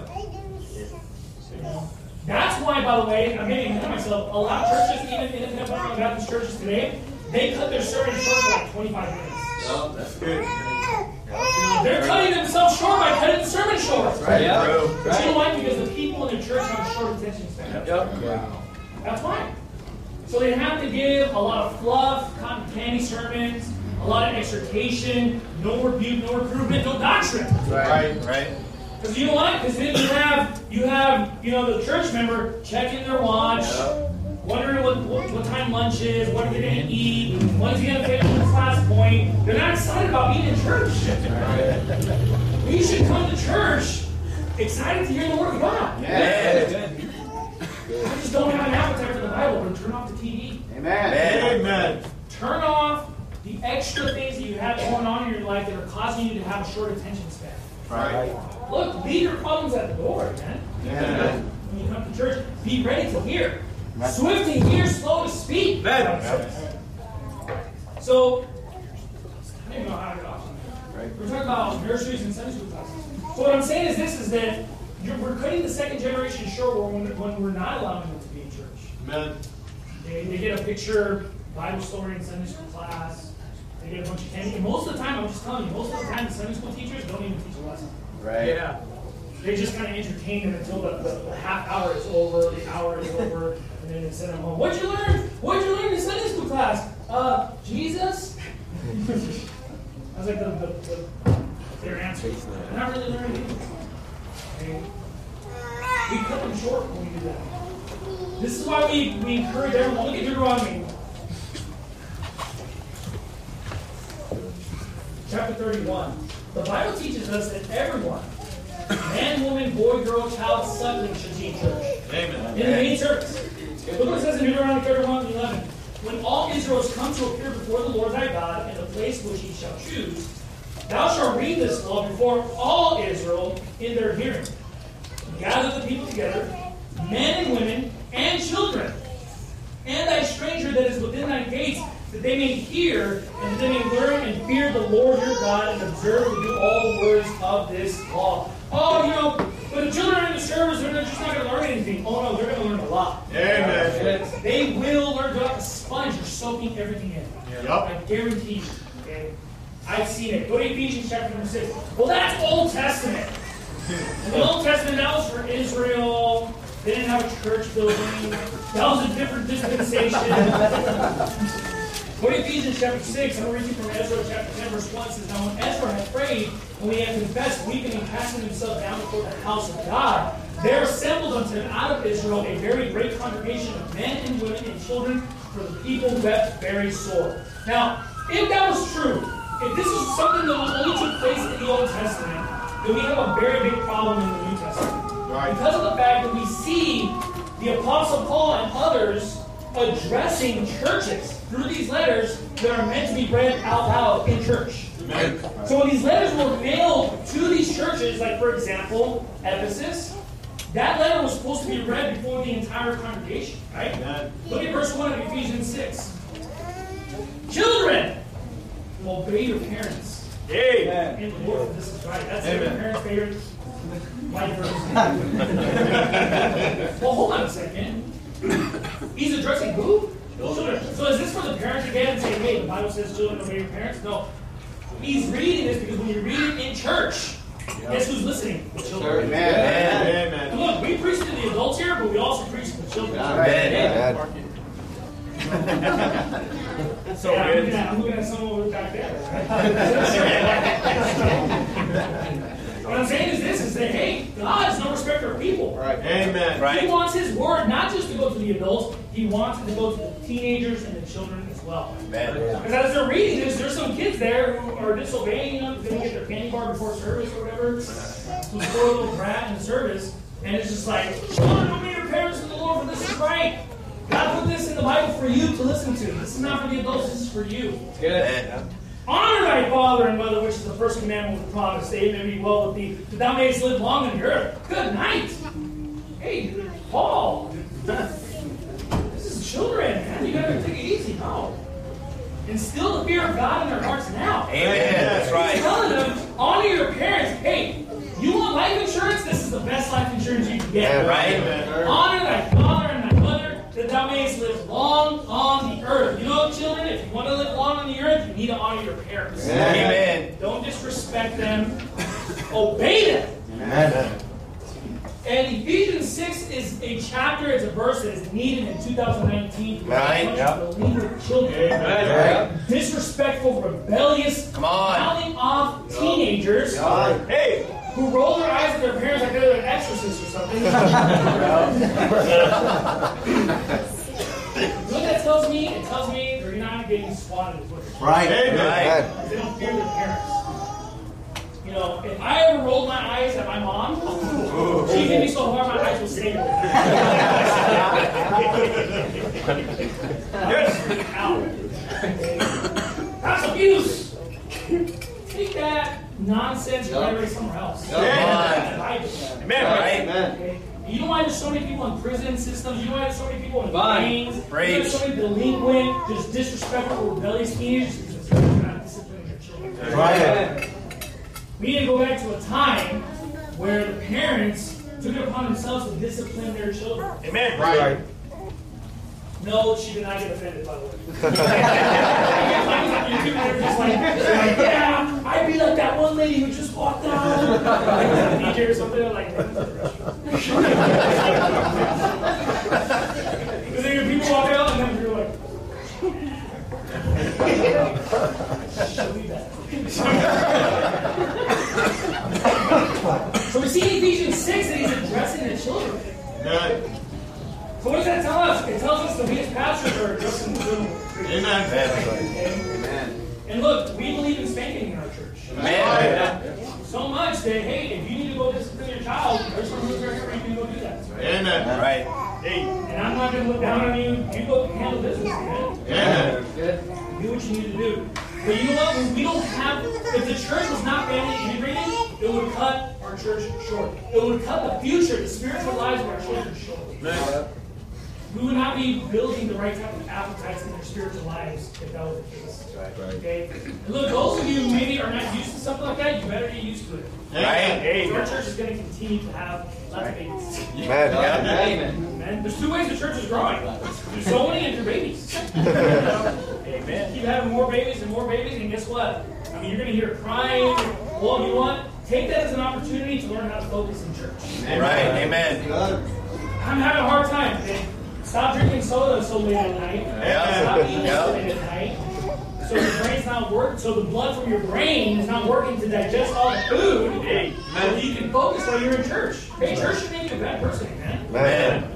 Speaker 1: That's why, by the way, I'm getting ahead of myself, a lot of churches, even independent fundamental Baptist churches today, they cut their sermon short for like 25 minutes.
Speaker 2: Oh, that's good.
Speaker 1: They're cutting themselves short by cutting the sermon short.
Speaker 2: Right. Yeah.
Speaker 1: But you know why? Because the people in the church have a short attention span.
Speaker 2: Yep.
Speaker 1: That's why. So they have to give a lot of fluff, cotton candy sermons, a lot of exhortation, no rebuke, no reprovement, no doctrine.
Speaker 2: Right.
Speaker 1: Because you know what? Because then you have the church member checking their watch, wondering what time lunch is, what are they going to eat, when is he going to finish this last point. They're not excited about being in church. You should come to church excited to hear the word of God.
Speaker 2: Yeah.
Speaker 1: I just don't have an appetite for the Bible, but turn off the TV.
Speaker 2: Amen.
Speaker 1: Turn off the extra things that you have going on in your life that are causing you to have a short attention span.
Speaker 2: Right.
Speaker 1: Look, leave your problems at the door, man.
Speaker 2: Yeah.
Speaker 1: When you come to church, be ready to hear. Swift to hear, slow to speak. So, I don't even know how to get off on that. We're talking about nurseries and Sunday school classes. So what I'm saying is this, is that we're cutting the second generation short when we're not allowing them to be in church.
Speaker 2: Amen.
Speaker 1: They get a picture Bible story in Sunday school class. They get a bunch of candy. And most of the time, I'm just telling you, most of the time the Sunday school teachers don't even teach a lesson.
Speaker 2: Right.
Speaker 1: Yeah. They just kind of entertain them until the half hour is over, the hour is over, and then they send them home. What'd you learn? What'd you learn in Sunday school class? Jesus? I was like their answer. They're not really learning anything. Okay? We cut them short when we do that. This is why we encourage everyone. Look at Deuteronomy. Chapter 31. The Bible teaches us that everyone, man, woman, boy, girl, child, suckling, should be in church.
Speaker 2: Amen.
Speaker 1: In the main service. Look what it says in Deuteronomy 31:11. When all Israel has come to appear before the Lord thy God in the place which he shall choose, thou shalt read this law before all Israel in their hearing. Gather the people together, men and women and children, and thy stranger that is within thy gates, that they may hear and that they may learn and fear the Lord your God and observe to do all the words of this law. Oh, but the children are in the service, they're just not going to learn anything. Oh no, they're going to learn a lot.
Speaker 2: Amen.
Speaker 1: They will learn like a sponge. You're soaking everything in.
Speaker 2: Yep.
Speaker 1: I guarantee you. Okay? I've seen it. Go to Ephesians chapter number 6. Well, that's Old Testament. In the Old Testament, that was for Israel. They didn't have a church building. That was a different dispensation. Go to Ephesians chapter 6. I'm going to read you from Ezra chapter 10, verse 1. It says, now when Ezra had prayed, and when he had confessed, weeping and casting himself down before the house of God, there assembled unto him out of Israel a very great congregation of men and women and children, for the people wept very sore. Now, if that was true, if this is something that only took place in the Old Testament, then we have a very big problem in the New Testament. Right. Because of the fact that we see the Apostle Paul and others addressing churches through these letters that are meant to be read out loud in church. Amen. So when these letters were mailed to these churches, like for example, Ephesus, that letter was supposed to be read before the entire congregation, right? Amen. Look at verse 1 of Ephesians 6. Children, obey your parents. Amen. In the Lord, this is right. That's every parent's favorite life verse. Well, hold on a second. He's addressing who? Children. So is this for the parents again and saying, hey, the Bible says children obey your parents. No. He's reading this because when you read it in church, guess who's listening? The children.
Speaker 2: Amen.
Speaker 1: And look, we preach to the adults here, but we also preach to the children.
Speaker 3: Amen.
Speaker 1: So yeah, I'm looking at someone over back there. What I'm saying is this, is that, hey, God is no respecter of people.
Speaker 2: Right. Amen.
Speaker 3: Right.
Speaker 1: He wants his word not just to go to the adults, he wants it to go to the teenagers and the children as well.
Speaker 3: Amen.
Speaker 1: Because as they're reading this, there's some kids there who are disobeying, they don't get their candy bar before service or whatever. Who's poor little brat in the service, and it's just like, children, obey your parents in the Lord, for this is right. God put this in the Bible for you to listen to. This is not for the adults, this is for you.
Speaker 3: Amen.
Speaker 1: Honor thy father and mother, which is the first commandment with the promise, that it may be well with thee, that thou mayest live long on the earth. Good night. Hey, Paul. This is children, man. You gotta take it easy. No. Instill the fear of God in their hearts now.
Speaker 3: Amen. That's right.
Speaker 1: He's telling them, honor your parents. Hey, you want life insurance? This is the best life insurance you can get.
Speaker 3: Right.
Speaker 1: Honor thy father and thy mother, that thou mayest live long on the earth. You know, children, if you want to live long on the earth, you need to honor your parents.
Speaker 3: Amen.
Speaker 1: Don't disrespect them. Obey them.
Speaker 3: Amen.
Speaker 1: And Ephesians 6 is a chapter, it's a verse that is needed in 2019 for
Speaker 3: Right.
Speaker 1: believer children.
Speaker 2: Amen.
Speaker 1: Disrespectful, rebellious,
Speaker 3: Come on.
Speaker 1: mouthing off teenagers
Speaker 2: Hey.
Speaker 1: who roll their eyes at their parents like they're an exorcist or something. You know what that tells me? It tells me they're not getting swatted with it.
Speaker 3: Right.
Speaker 2: Amen.
Speaker 3: Right.
Speaker 1: They don't fear their parents. You know, if I ever rolled my eyes at my mom, she hit me so hard my eyes will stay there.
Speaker 2: Yes.
Speaker 1: Ow. That's abuse. Take that nonsense rhetoric somewhere else.
Speaker 2: Amen.
Speaker 1: Amen.
Speaker 3: Right.
Speaker 1: Okay? You know why there's so many people in prison systems? You know why there's so many people in
Speaker 3: Fine.
Speaker 1: gangs? You know why
Speaker 3: Preach.
Speaker 1: there's so many delinquent, just disrespectful, rebellious teenagers? Because they're not disciplining their children.
Speaker 3: Right.
Speaker 1: We need to go back to a time where the parents took it upon themselves to discipline their children.
Speaker 2: Amen. Right.
Speaker 1: No, she did not get offended, by the way. They're just like, yeah, I'd be like that one lady who just walked out. Like a DJ or something, like because then your people walk out and then you're like, she'll be back. So we see in Ephesians 6 that he's addressing the children.
Speaker 2: Amen.
Speaker 1: So what does that tell us? It tells us that we as pastors are addressing the children.
Speaker 2: Amen.
Speaker 3: Amen.
Speaker 1: And look, we believe in spanking in our church.
Speaker 3: Amen.
Speaker 1: So much that, hey, if you need to go discipline your child, there's some rooms right here where you can go do that.
Speaker 2: Amen.
Speaker 3: Right.
Speaker 2: Hey.
Speaker 1: And I'm not going to look down on you. You go handle business, man.
Speaker 2: Amen.
Speaker 1: Do what you need to do. But you know what? We don't have, if the church was not family integrated, it would cut our church short. It would cut the future, the spiritual lives of our children short. We would not be building the right type of appetites in their spiritual lives if that was the case. Okay? And look, those of you who maybe are not used to something like that, you better get used to it.
Speaker 3: Right.
Speaker 1: Our church is going to continue to have lots of babies.
Speaker 3: Amen.
Speaker 1: Amen. There's two ways the church is growing. There's sowing and through babies. Amen. Keep having more babies, and guess what? I mean, you're going to hear crying. Well, you know what? Take that as an opportunity to learn how to focus in church.
Speaker 3: Right. Amen.
Speaker 1: I'm having a hard time. Okay? Stop drinking soda so late at night. Stop eating so late at night. So your brain's not working. So the blood from your brain is not working to digest all the food. So you can focus while you're in church. Hey, church should make you a bad person, man.
Speaker 3: Amen.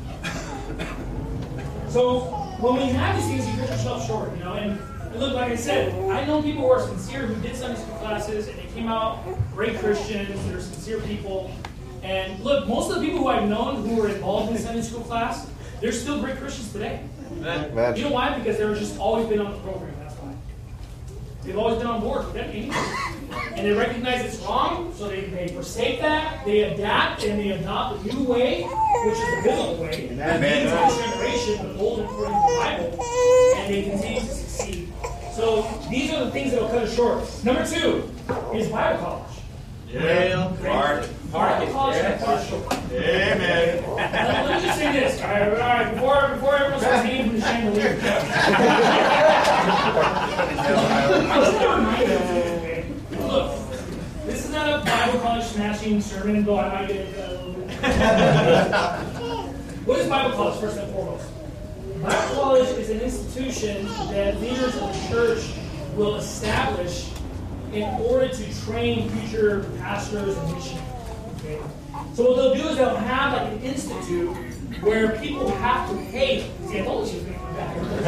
Speaker 1: So when we have these things, you cut yourself short, you know. And look, like I said, I know people who are sincere who did Sunday school classes and they came out great Christians. They're sincere people. And look, most of the people who I've known who were involved in Sunday school class, they're still great Christians today.
Speaker 3: Amen.
Speaker 1: You know why? Because they've just always been on the program. That's why. They've always been on board with anything. And they recognize it's wrong, so they forsake that, they adapt, and they adopt a new way, which is the biblical way. That means this generation, but old according to the Bible, and they continue to succeed. So these are the things that will cut it short. Number 2 is Bible college.
Speaker 2: Yeah.
Speaker 1: Bible college that cut it short.
Speaker 2: Amen.
Speaker 1: Let me just say this. All right, before everyone starts hanging from the chandelier. Look, this is not a Bible college smashing sermon, though I might get into that a little bit. What is Bible college, first and foremost? Bible college is an institution that leaders of the church will establish in order to train future pastors and missionaries. Okay? So what they'll do is they'll have like an institute where people have to pay. See, I told you she was going to come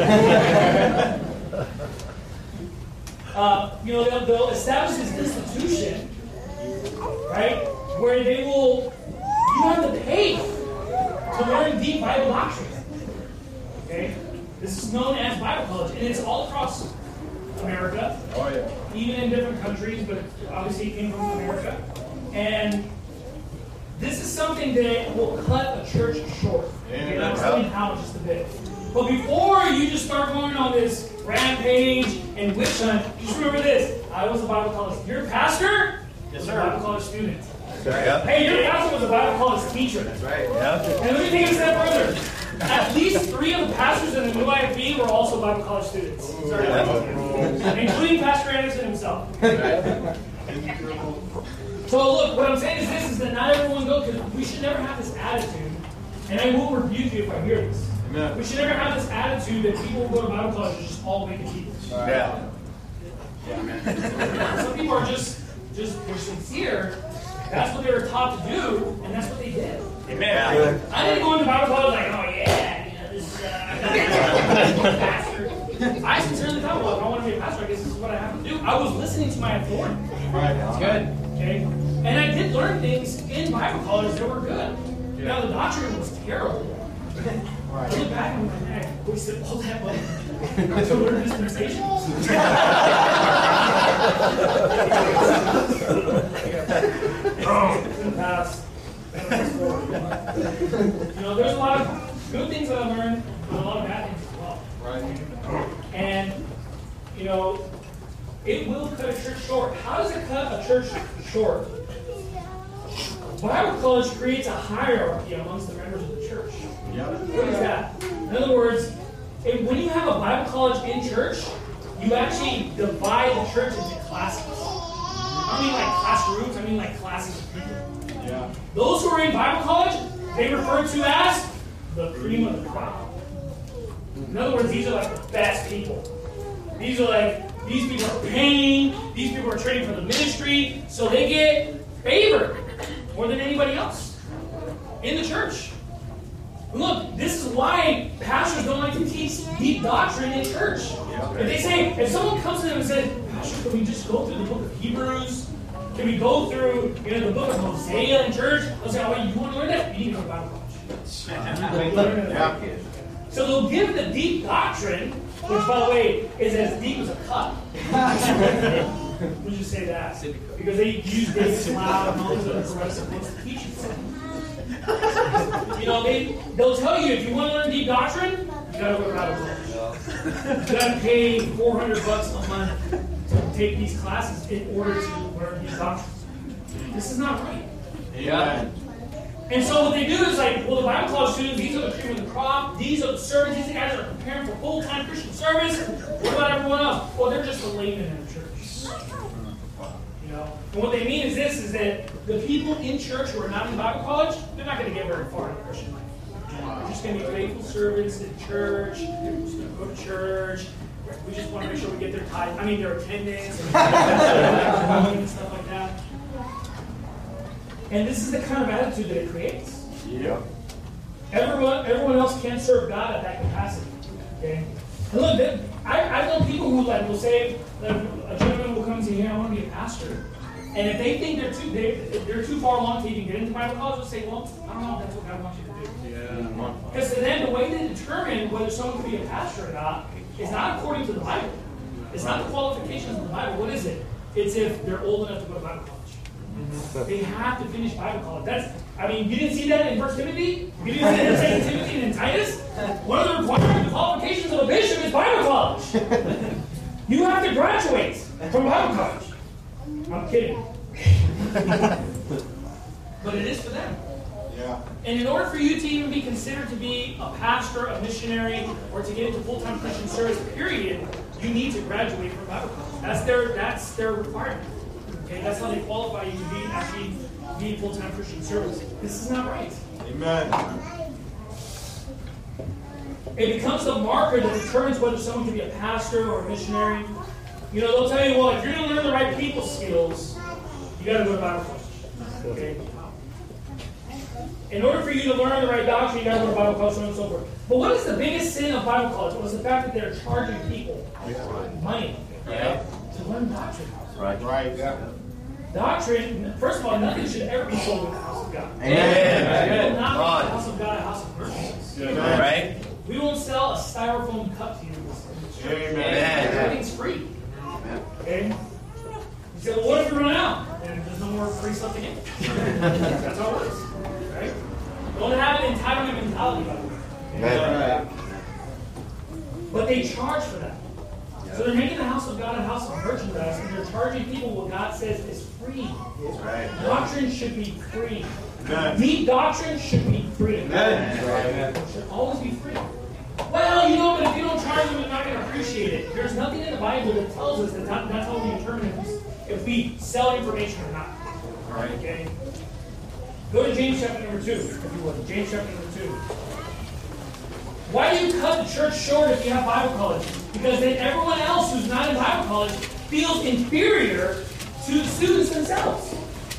Speaker 1: back. They'll establish this institution, right, where they will, you have to pay to learn deep Bible doctrine. Okay? This is known as Bible college, and it's all across America, even in different countries, but obviously it came from America. And this is something that will cut a church short. Okay? I'll explain how in just a bit. But before you just start going on this rampage and witch hunt, just remember this. I was a Bible college. Your pastor was a Bible college student.
Speaker 3: Right.
Speaker 1: Hey, your pastor was a Bible college teacher.
Speaker 3: That's right. Yeah.
Speaker 1: And let me take it a step further. At least 3 of the pastors in the new IFB were also Bible college students. Sorry, including Pastor Anderson himself. So look, what I'm saying is this, is that not everyone goes, because we should never have this attitude, and I will rebuke you if I hear this.
Speaker 3: Amen.
Speaker 1: We should never have this attitude that people who go to Bible college are just all wicked people.
Speaker 3: Yeah.
Speaker 1: Some people are just they're sincere. That's what they were taught to do, and that's what they did.
Speaker 3: Amen.
Speaker 1: I didn't go into Bible college like, oh yeah, this is pastor. I sincerely thought, well, if I want to be a pastor, I guess this is what I have to do. I was listening to my authority.
Speaker 3: Right. That's good.
Speaker 1: Okay? And I did learn things in Bible college that were good. Now, the doctrine was terrible. I look back and I'm like, man, I wasted all that money to learn dispensation. In the past. There's a lot of good things that I learned, but a lot of bad things as well.
Speaker 3: Right.
Speaker 1: And, it will cut a church short. How does it cut a church short? Bible college creates a hierarchy amongst the members of the church. What is that? In other words, when you have a Bible college in church, you actually divide the church into classes. I don't mean like classrooms, I mean like classes of people.
Speaker 3: Yeah.
Speaker 1: Those who are in Bible college, they refer to as the cream of the crop. In other words, these are like the best people. These people are paying, these people are training for the ministry, so they get favored more than anybody else in the church. Look, this is why pastors don't like to teach deep doctrine in church. If someone comes to them and says, Pastor, can we just go through the book of Hebrews? Can we go through the book of Hosea in church? They'll say, oh, wait, you want to learn that? You need to go to Bible college. So they'll give the deep doctrine, which, by the way, is as deep as a cut. We'll just say that. Because they use David's Cloud and all those other progressive books to teach you something. They'll tell you, if you want to learn deep doctrine, you got to go to Bible college. You got to pay $400 a month to take these classes in order to learn these doctrines. This is not right.
Speaker 3: Yeah.
Speaker 1: And so what they do is like, well, the Bible college students, these are the cream of the crop, these are the servants, these guys are preparing for full-time Christian service. What about everyone else? Well, they're just a layman in the church. And what they mean is this, is that the people in church who are not in Bible college, they're not going to get very far in the Christian life. They're just going to be faithful servants in church, they're just going to go to church. We just want to make sure we get their tithe, their attendance, and stuff like that. And this is the kind of attitude that it creates.
Speaker 3: Yeah.
Speaker 1: Everyone else can serve God at that capacity. Okay? And look, I know people who will say, a gentleman will come and say, I want to be a pastor. And if they think they're too far along to even get into Bible college, they'll say, well, I don't know if that's what God wants you to do. Because then the way they determine whether someone can be a pastor or not is not according to the Bible. It's not the qualifications of the Bible. What is it? It's if they're old enough to go to Bible college. They have to finish Bible college. You didn't see that in 1 Timothy? You didn't see that in 2 Timothy and in Titus? One of the requirements, the qualifications of a bishop is Bible college. You have to graduate from Bible college. I'm kidding. But it is for them.
Speaker 3: Yeah.
Speaker 1: And in order for you to even be considered to be a pastor, a missionary, or to get into full-time Christian service, period, you need to graduate from Bible college. That's their requirement. Okay, that's how they qualify you to actually be full-time Christian service. This is not right.
Speaker 3: Amen.
Speaker 1: It becomes the marker that determines whether someone can be a pastor or a missionary. You know, they'll tell you, well, if you're going to learn the right people skills, you got to go to Bible college. Okay. In order for you to learn the right doctrine, you got to go to Bible college, so on and so forth. But what is the biggest sin of Bible college? Well, it's the fact that they're charging people money to learn doctrine.
Speaker 3: Right. Yeah.
Speaker 1: Doctrine, first of all, nothing should ever be sold in the house of God.
Speaker 3: Amen.
Speaker 1: We will not make the house of God a house of merchandise.
Speaker 3: Right.
Speaker 1: We won't sell a styrofoam cup to you.
Speaker 3: Amen.
Speaker 1: Everything's free. Okay? You say, well, what if you run out? And there's no more free stuff to get. That's how it works. Right? Don't have an entitlement mentality, by the way.
Speaker 3: Amen.
Speaker 1: But they charge for that. So they're making the house of God a house of merchandise, and they're charging people what God says is free.
Speaker 3: Right.
Speaker 1: Doctrine should be free.
Speaker 3: Amen.
Speaker 1: Deep doctrine should be free.
Speaker 3: Amen.
Speaker 1: It should always be free. Well, you know, but if you don't charge them, they're not going to appreciate it. There's nothing in the Bible that tells us that that's how we determine if we sell information or not. All right, okay? Go to James chapter number 2, if you would. James chapter number 2. Why do you cut the church short if you have Bible college? Because then everyone else who's not in Bible college feels inferior to the students themselves.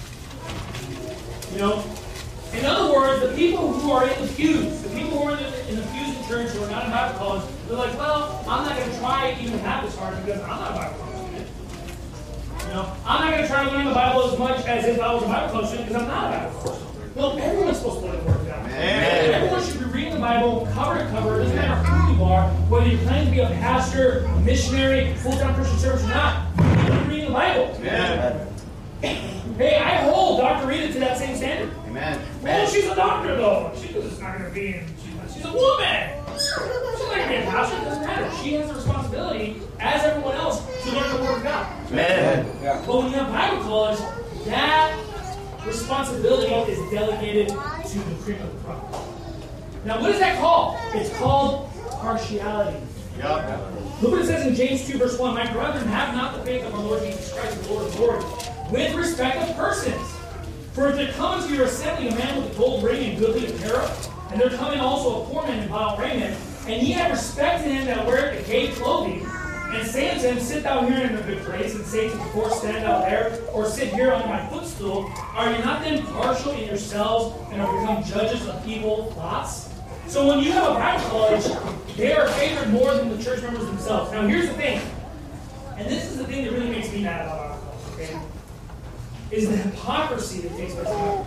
Speaker 1: You know? In other words, the people who are in the pews, the people who are in the pews in church who are not in Bible college, they're like, well, I'm not going to try even half as hard because I'm not a Bible college student. You know, I'm not going to try to learn the Bible as much as if I was a Bible college student because I'm not a Bible college student. No, everyone's supposed to learn the Word of God.
Speaker 3: Amen.
Speaker 1: Everyone should be reading the Bible cover to cover. It doesn't matter who you are, whether you're planning to be a pastor, a missionary, full-time Christian service or not. You should be reading the Bible.
Speaker 3: Amen.
Speaker 1: Hey, I hold Dr. Rita to that same standard.
Speaker 3: Amen.
Speaker 1: Well, she's a doctor, though. She's not going to be in. She's a woman. She's not going to be a pastor. It doesn't matter. She has the responsibility, as everyone else, to learn the Word of God.
Speaker 3: Amen.
Speaker 1: But when you have Bible college, that responsibility is delegated to the cream of the crop. Now, what is that called? It's called partiality.
Speaker 3: Yep.
Speaker 1: Look what it says in James 2, verse 1. My brethren, have not the faith of our Lord Jesus Christ, the Lord of glory, with respect of persons. For if there come into your assembly a man with a gold ring and goodly apparel, and there come in also a poor man in vile raiment, and ye have respect to him that weareth decayed clothing, and say unto him, sit thou here in a good place, and say to the poor, stand thou there, or sit here under my footstool, are ye not then partial in yourselves, and are become judges of evil thoughts? So when you have a Bible college, they are favored more than the church members themselves. Now here's the thing, and this is the thing that really makes me mad about Bible college, okay? Is the hypocrisy that takes place in Bible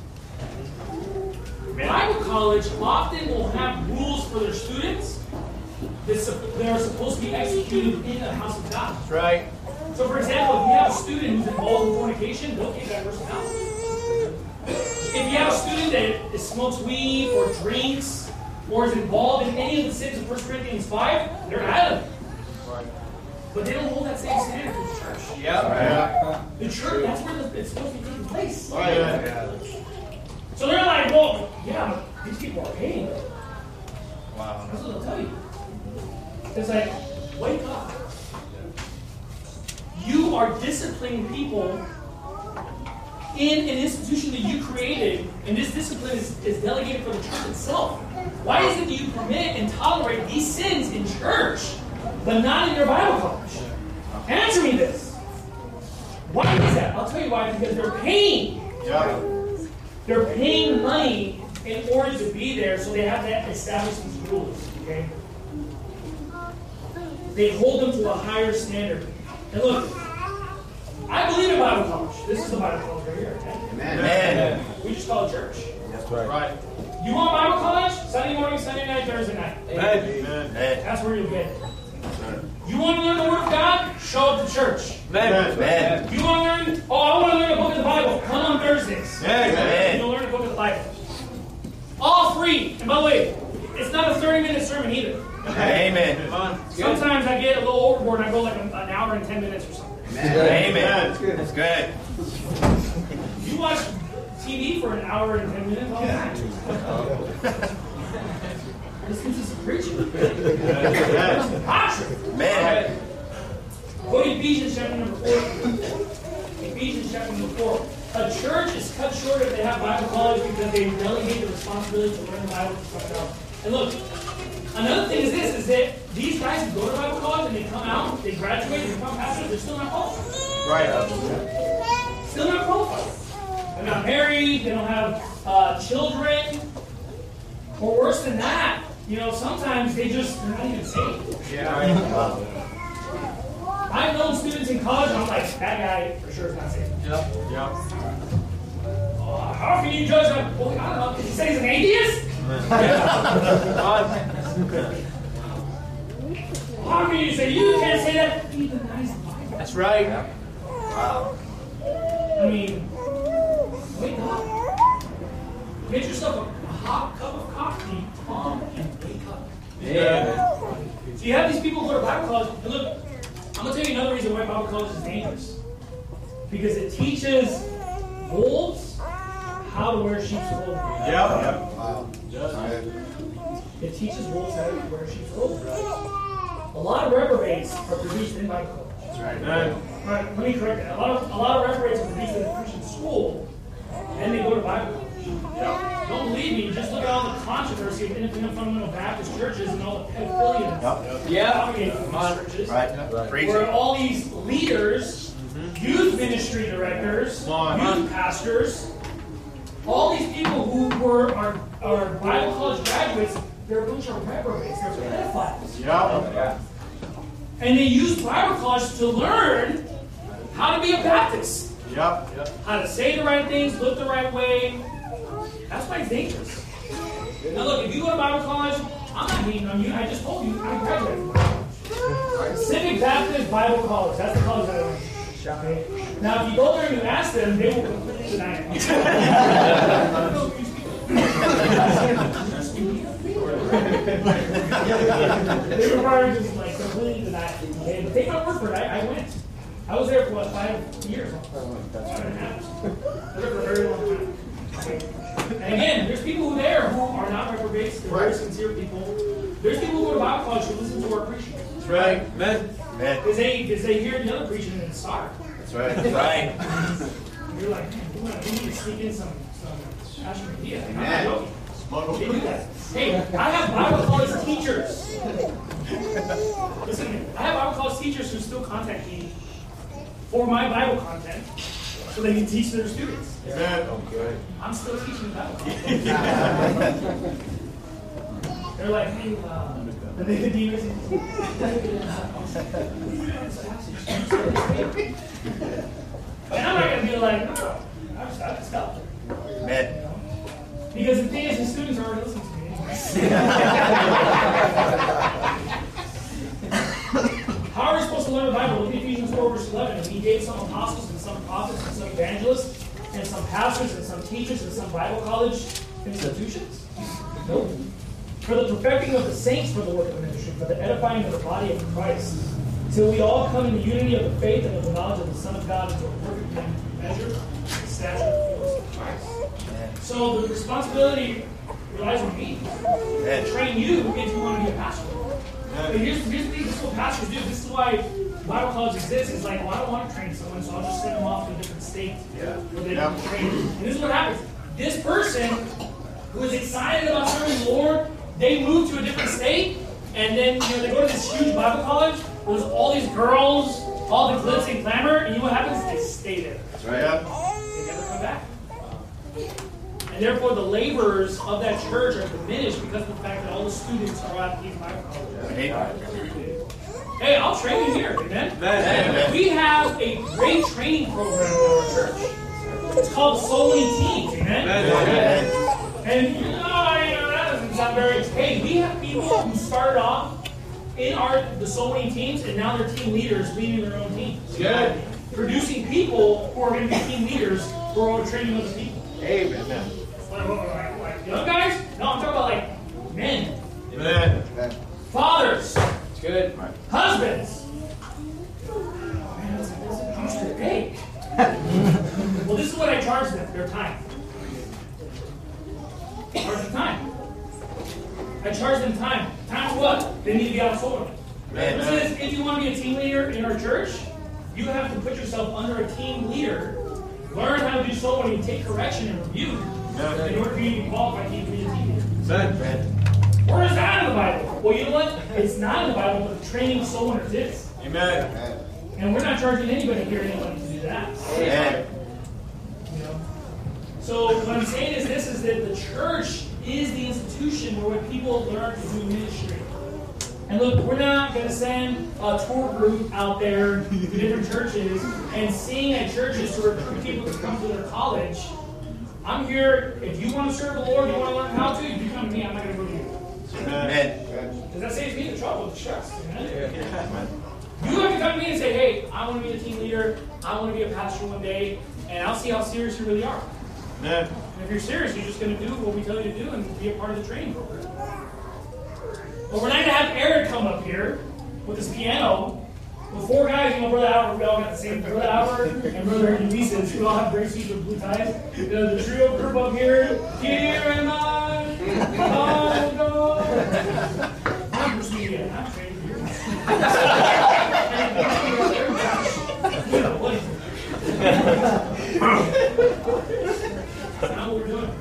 Speaker 1: college. Bible college often will have rules for their students that are supposed to be executed in the house of God.
Speaker 3: That's right.
Speaker 1: So, for example, if you have a student who's involved in fornication, they'll kick that person out. If you have a student that smokes weed or drinks or is involved in any of the sins of 1 Corinthians 5, they're out of it. But they don't hold that same standard for the church.
Speaker 3: Yeah.
Speaker 1: The church, that's where it's supposed to be taking place.
Speaker 3: Right.
Speaker 1: So they're like, well, yeah, but these people are paying.
Speaker 3: Wow.
Speaker 1: That's what they'll tell you. It's like, wake up. You are disciplining people in an institution that you created, and this discipline is delegated for the church itself. Why is it that you permit and tolerate these sins in church, but not in your Bible college? Answer me this. Why is that? I'll tell you why. Because they're paying.
Speaker 3: Yeah.
Speaker 1: They're paying money in order to be there, so they have to establish these rules. Okay? They hold them to a higher standard. And look, I believe in Bible college. This is the Bible college right here. Okay?
Speaker 3: Amen.
Speaker 1: We just call it church.
Speaker 3: That's right.
Speaker 1: You want Bible college? Sunday morning, Sunday night, Thursday night.
Speaker 3: Amen.
Speaker 1: That's where you'll get it. You want to learn the Word of God? Show up to church.
Speaker 3: Amen.
Speaker 1: You want to learn? Oh, I want to learn a book of the Bible. Come on Thursdays.
Speaker 3: Amen.
Speaker 1: You'll learn a book of the Bible. All free. And by the way, it's not a 30-minute sermon either.
Speaker 3: Amen.
Speaker 1: Sometimes I get a little overboard and I go like an hour and 10 minutes or something.
Speaker 3: Amen. That's good.
Speaker 1: You watch TV for an hour and 10 minutes all the time. Listen to some preaching. Some doctrine.
Speaker 3: Amen.
Speaker 1: Go to Ephesians chapter number 4. Ephesians chapter number 4. A church is cut short if they have Bible college because they delegate the responsibility to learn the Bible to something else. And look, another thing is this, is that these guys who go to Bible college and they come out, they graduate, they become pastors, they're still not qualified.
Speaker 2: Right.
Speaker 1: Still not qualified. They're not married, they don't have children. Or worse than that, sometimes they're not even saved.
Speaker 2: Yeah.
Speaker 1: I've known students in college, and I'm like, that guy for sure is not saved.
Speaker 2: Yep. Yep.
Speaker 1: How can you judge that? Well, I don't know. Did you say he's an atheist? How can you say you can't say that? He denies the Bible.
Speaker 2: That's right.
Speaker 3: Wow.
Speaker 1: I mean, wake up. Get yourself a hot cup of coffee, and wake up.
Speaker 2: Yeah.
Speaker 1: So you have these people who go to Bible college, and look, I'm going to tell you another reason why Bible college is dangerous. Because it teaches wolves how to wear sheep's clothing.
Speaker 2: Yep.
Speaker 1: It teaches wolves how to wear sheep's clothing. A lot of reprobates are produced in Bible college.
Speaker 2: That's right. Amen.
Speaker 1: All right, let me correct that. A lot of reprobates are produced in a Christian school, and they go to Bible college.
Speaker 2: Yep.
Speaker 1: Don't believe me, just look at all the controversy of independent fundamental Baptist churches and all the pedophilia that's propagated from these churches.
Speaker 3: Right. Preach
Speaker 1: Where
Speaker 3: it.
Speaker 1: all these leaders, youth ministry directors, youth pastors, all these people who are Bible college graduates, they're a bunch of reprobates, they're pedophiles.
Speaker 2: Yep.
Speaker 1: And they use Bible college to learn how to be a Baptist.
Speaker 2: Yep.
Speaker 1: How to say the right things, look the right way. That's why it's dangerous. Now look, if you go to Bible college, I'm not hating on you. I just told you I graduated from Bible college. Pacific Baptist Bible College. That's the college I went to. Okay? Now if you go there and you ask them, they will completely deny it. They were probably just like completely deny it. Okay? But take my word for it. I went. I was there for 5 years. 5.5 years. I was there for a very long time. Okay? And again, there's people who there who are not reprobates. They're very sincere people. There's people who go to Bible college who listen to our preaching.
Speaker 2: That's right. Amen.
Speaker 1: Because they hear the other preaching and it's stark.
Speaker 3: That's right. That's right.
Speaker 1: You're like, man, we need to sneak in some Pastor idea.
Speaker 3: Amen.
Speaker 1: They do that. Hey, I have Bible college teachers. Listen to me. I have Bible college teachers who still contact me for my Bible content so they can teach their students.
Speaker 2: Amen.
Speaker 1: I'm still teaching Bible college. They're like, hey, the Nicodemus. And I'm not going to be like, no, I just stopped.
Speaker 3: Amen.
Speaker 1: Because the thing is, the students are already listening to me anyway. How are we supposed to learn the Bible? Look at Ephesians 4, verse 11. And he gave some apostles and some prophets and some evangelists and some pastors and some teachers and some Bible college institutions? Nope. For the perfecting of the saints for the work of ministry, for the edifying of the body of Christ, till we all come in the unity of the faith and of the knowledge of the Son of God into a perfect measure, the stature of the fullness of Christ. So the responsibility relies on me to train you if you want to be a pastor. But here's the thing, this is what pastors do. This is why Bible college exists. It's like, well, I don't want to train someone, so I'll just send them off to a different state where they don't train. And this is what happens. This person who is excited about serving the Lord, they move to a different state, and then they go to this huge Bible college. There's all these girls, all the glitz and glamour, and you know what happens? They stay there.
Speaker 3: That's right.
Speaker 1: They never come back. And therefore, the laborers of that church are diminished because of the fact that all the students are at these Bible colleges. Hey, I'll train you here, amen? We have a great training program in our church. It's called Soul Winning Teams, amen? And that doesn't sound very. Hey, we have people who started off in the Soul Winning Teams, and now they're team leaders leading their own teams.
Speaker 2: Good.
Speaker 1: Producing people who are going to be team leaders who are training other people.
Speaker 2: Amen.
Speaker 1: Like young guys? No, I'm talking about like men.
Speaker 2: Amen.
Speaker 1: Fathers.
Speaker 2: It's good.
Speaker 1: Husbands. Man, that's a pastor. Hey. Well, this is what I charge them, their time. I charge them time. I charge them time. Time for what? They need to be out solar. It says if you want to be a team leader in our church, you have to put yourself under a team leader. Learn how to do soul winning, take correction and rebuke in order for you to be qualified to be a team leader.
Speaker 2: Amen.
Speaker 1: Where is that in the Bible? Well, you know what? It's not in the Bible, but the training of soul winners is.
Speaker 2: Amen.
Speaker 1: And we're not charging anybody here to do that.
Speaker 3: Amen.
Speaker 1: You know? So what I'm saying is this, is that the church is the institution where people learn to do ministry. And look, we're not going to send a tour group out there to different churches and sing at churches to recruit people to come to their college. I'm here, if you want to serve the Lord, you want to learn how to, you come to me, I'm not going to go to you.
Speaker 3: Amen.
Speaker 1: Because that saves me the trouble, the stress. Amen? You have to come to me and say, hey, I want to be a team leader, I want to be a pastor one day, and I'll see how serious you really are.
Speaker 2: Amen.
Speaker 1: And if you're serious, you're just going to do what we tell you to do and be a part of the training program. But we're not going to have Eric come up here with his piano with four guys, Brother Albert, we all got the same, Brother Albert and Brother Ulysses, we all have gray suits with blue ties. The trio group up here, here am I, God. I'm just me, I'm trained here. You know, what is it? That's not what we're doing.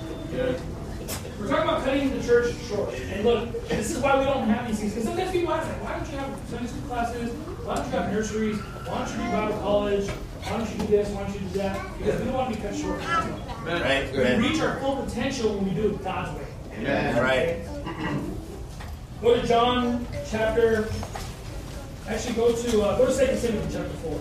Speaker 1: We're talking about cutting the church short. And look, this is why we don't have these things. Because sometimes people ask, like, why don't you have Sunday school classes? Why don't you have nurseries? Why don't you do Bible college? Why don't you do this? Why don't you do that? Because we don't want to be cut short.
Speaker 3: Right.
Speaker 1: We reach our full potential when we do it God's way.
Speaker 3: Amen. Right.
Speaker 1: Go to John chapter. Actually, go to 2 Timothy chapter 4.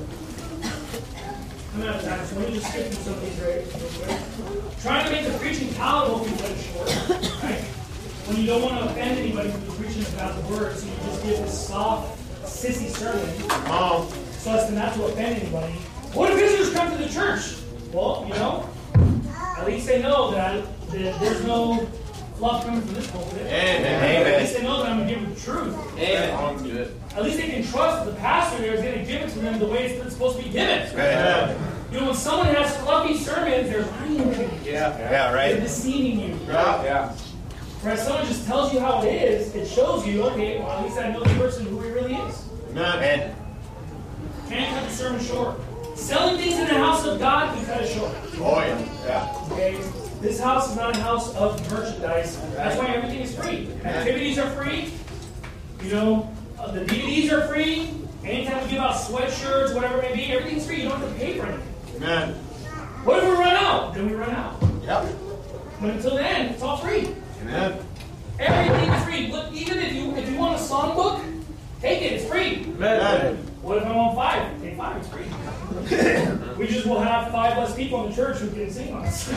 Speaker 1: I'm out of time, so let me just skip through some of these real quick. Trying to make the preaching palatable can cut it short, right? When you don't want to offend anybody when you're preaching about the word, so you just give this soft, sissy sermon, so as to not to offend anybody. What if visitors come to the church? Well, you know, at least they know that there's no fluff coming from this pulpit.
Speaker 3: Amen.
Speaker 1: At least they know that I'm going to give them the truth.
Speaker 2: Amen.
Speaker 1: At least they can trust that the pastor there is going to give it to them the way it's supposed to be given.
Speaker 3: Amen.
Speaker 1: You know, when someone has fluffy sermons, they're lying to you.
Speaker 3: Yeah,
Speaker 1: They're
Speaker 3: right.
Speaker 1: deceiving you.
Speaker 2: Yeah.
Speaker 1: Whereas someone just tells you how it is, it shows you, okay, well, at least I know the person who he really is.
Speaker 3: Amen.
Speaker 1: Can't cut the sermon short. Selling things in the house of God can cut it short.
Speaker 3: Oh, yeah.
Speaker 1: Okay? This house is not a house of merchandise. That's why everything is free. Activities are free. You know, the DVDs are free. Anytime we give out sweatshirts, whatever it may be, everything's free. You don't have to pay for anything.
Speaker 2: Amen.
Speaker 1: What if we run out? Then we run out.
Speaker 3: Yep.
Speaker 1: But until then, it's all free.
Speaker 2: Amen.
Speaker 1: Everything is free. Look, even if you want a songbook, take it. It's free.
Speaker 2: Amen.
Speaker 1: What if I want 5? Take 5. It's free. We just will have 5 less people in the church who can sing on us.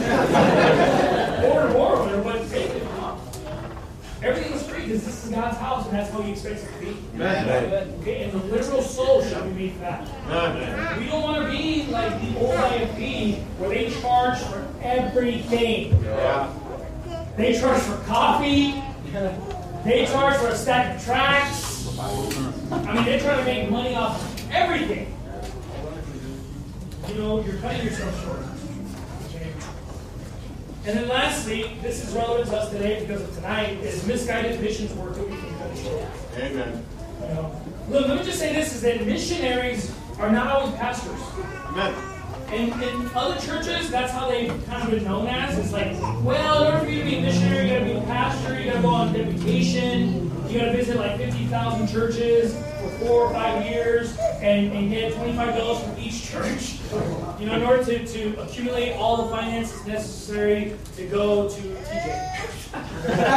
Speaker 1: Or more, but take it. Everything is free because this is God's house, and that's how He expects it to be.
Speaker 2: Amen.
Speaker 1: Okay, and the literal soul shall be made fat.
Speaker 2: Amen.
Speaker 1: We don't want to be like the old IFB where they charge for everything.
Speaker 2: Yeah.
Speaker 1: They charge for coffee. They charge for a stack of tracts. I mean, they try to make money off of everything. You know, you're cutting yourself short. Okay? And then lastly, this is relevant to us today because of tonight, is misguided missions work that we can cut short.
Speaker 2: Amen.
Speaker 1: You know? Look, let me just say this, is that missionaries are not always pastors.
Speaker 2: Amen.
Speaker 1: In other churches, that's how they've kind of been known as. It's like, well, in order for you to be a missionary, you got to be a pastor, you got to go on deputation, you got to visit like 50,000 churches for 4 or 5 years and get $25 from each church. You know, in order to accumulate all the finances necessary to go to TJ.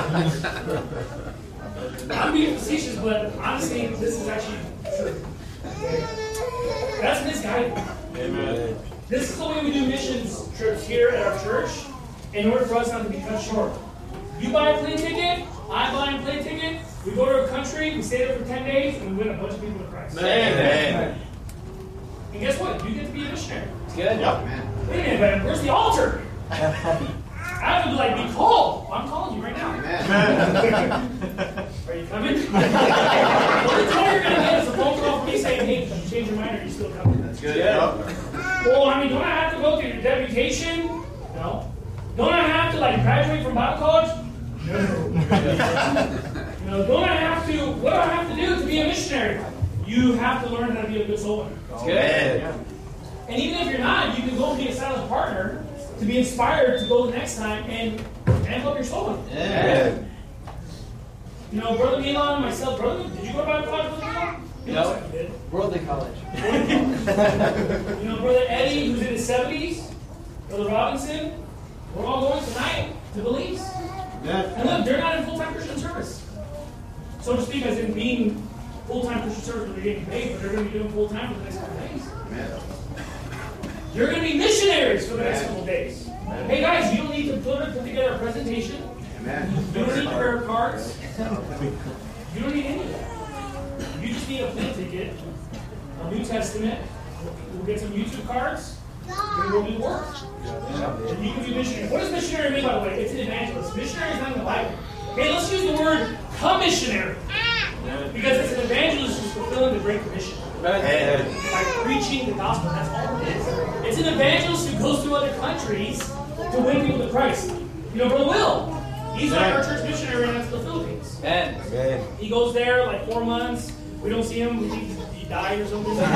Speaker 1: I'm being facetious, but honestly, this is actually true. That's misguided.
Speaker 2: Amen.
Speaker 1: This is the way we do missions trips here at our church in order for us not to be cut short. You buy a plane ticket, I buy a plane ticket, we go to a country, we stay there for 10 days, and we win a bunch of people to Christ.
Speaker 2: Amen.
Speaker 1: And guess what? You get to be a missionary.
Speaker 2: It's good. Yep.
Speaker 1: Wait a minute, man, where's the altar? I have to be called. I'm calling you right now.
Speaker 2: Amen.
Speaker 1: Are you coming? Well, that's all you're going to get is a phone call from me saying, hey, did you change your mind or are you still coming?
Speaker 2: That's good. Yep.
Speaker 1: Well, I mean, don't I have to go through your deputation? No. Don't I have to, graduate from Bible college? No. What do I have to do to be a missionary? You have to learn how to be a good soul winner.
Speaker 3: Amen.
Speaker 1: And even if you're not, you can go be a silent partner to be inspired to go the next time and help your soul winner.
Speaker 3: Amen.
Speaker 1: Brother Milan and myself, brother, did you go to Bible college with Milan?
Speaker 4: No.
Speaker 1: You did.
Speaker 4: Worldly college.
Speaker 1: Brother Eddie, who's in his 70s, Brother Robinson, we're all going tonight to Belize. And look, they're not in full-time Christian service. So to speak, as in being full-time Christian service where they're getting paid, but they're going to be doing full-time for the next couple of days. You're going to be missionaries for the next couple of days. Hey guys, you don't need to put together a presentation. You don't need prayer cards. You don't need any of that. You just need a plane ticket, a New Testament. We'll get some YouTube cards. And we'll do work. And you can be missionary. What does missionary mean, by the way? It's an evangelist. Missionary is not in the Bible. Okay, let's use the word commissionary. Because it's an evangelist who's fulfilling the Great Commission.
Speaker 3: Amen.
Speaker 1: By preaching the gospel. That's all it is. It's an evangelist who goes to other countries to win people to Christ. Brother Will. He's like our church missionary in the Philippines.
Speaker 4: Amen.
Speaker 1: He goes there like 4 months. We don't see him. We think he died or something. He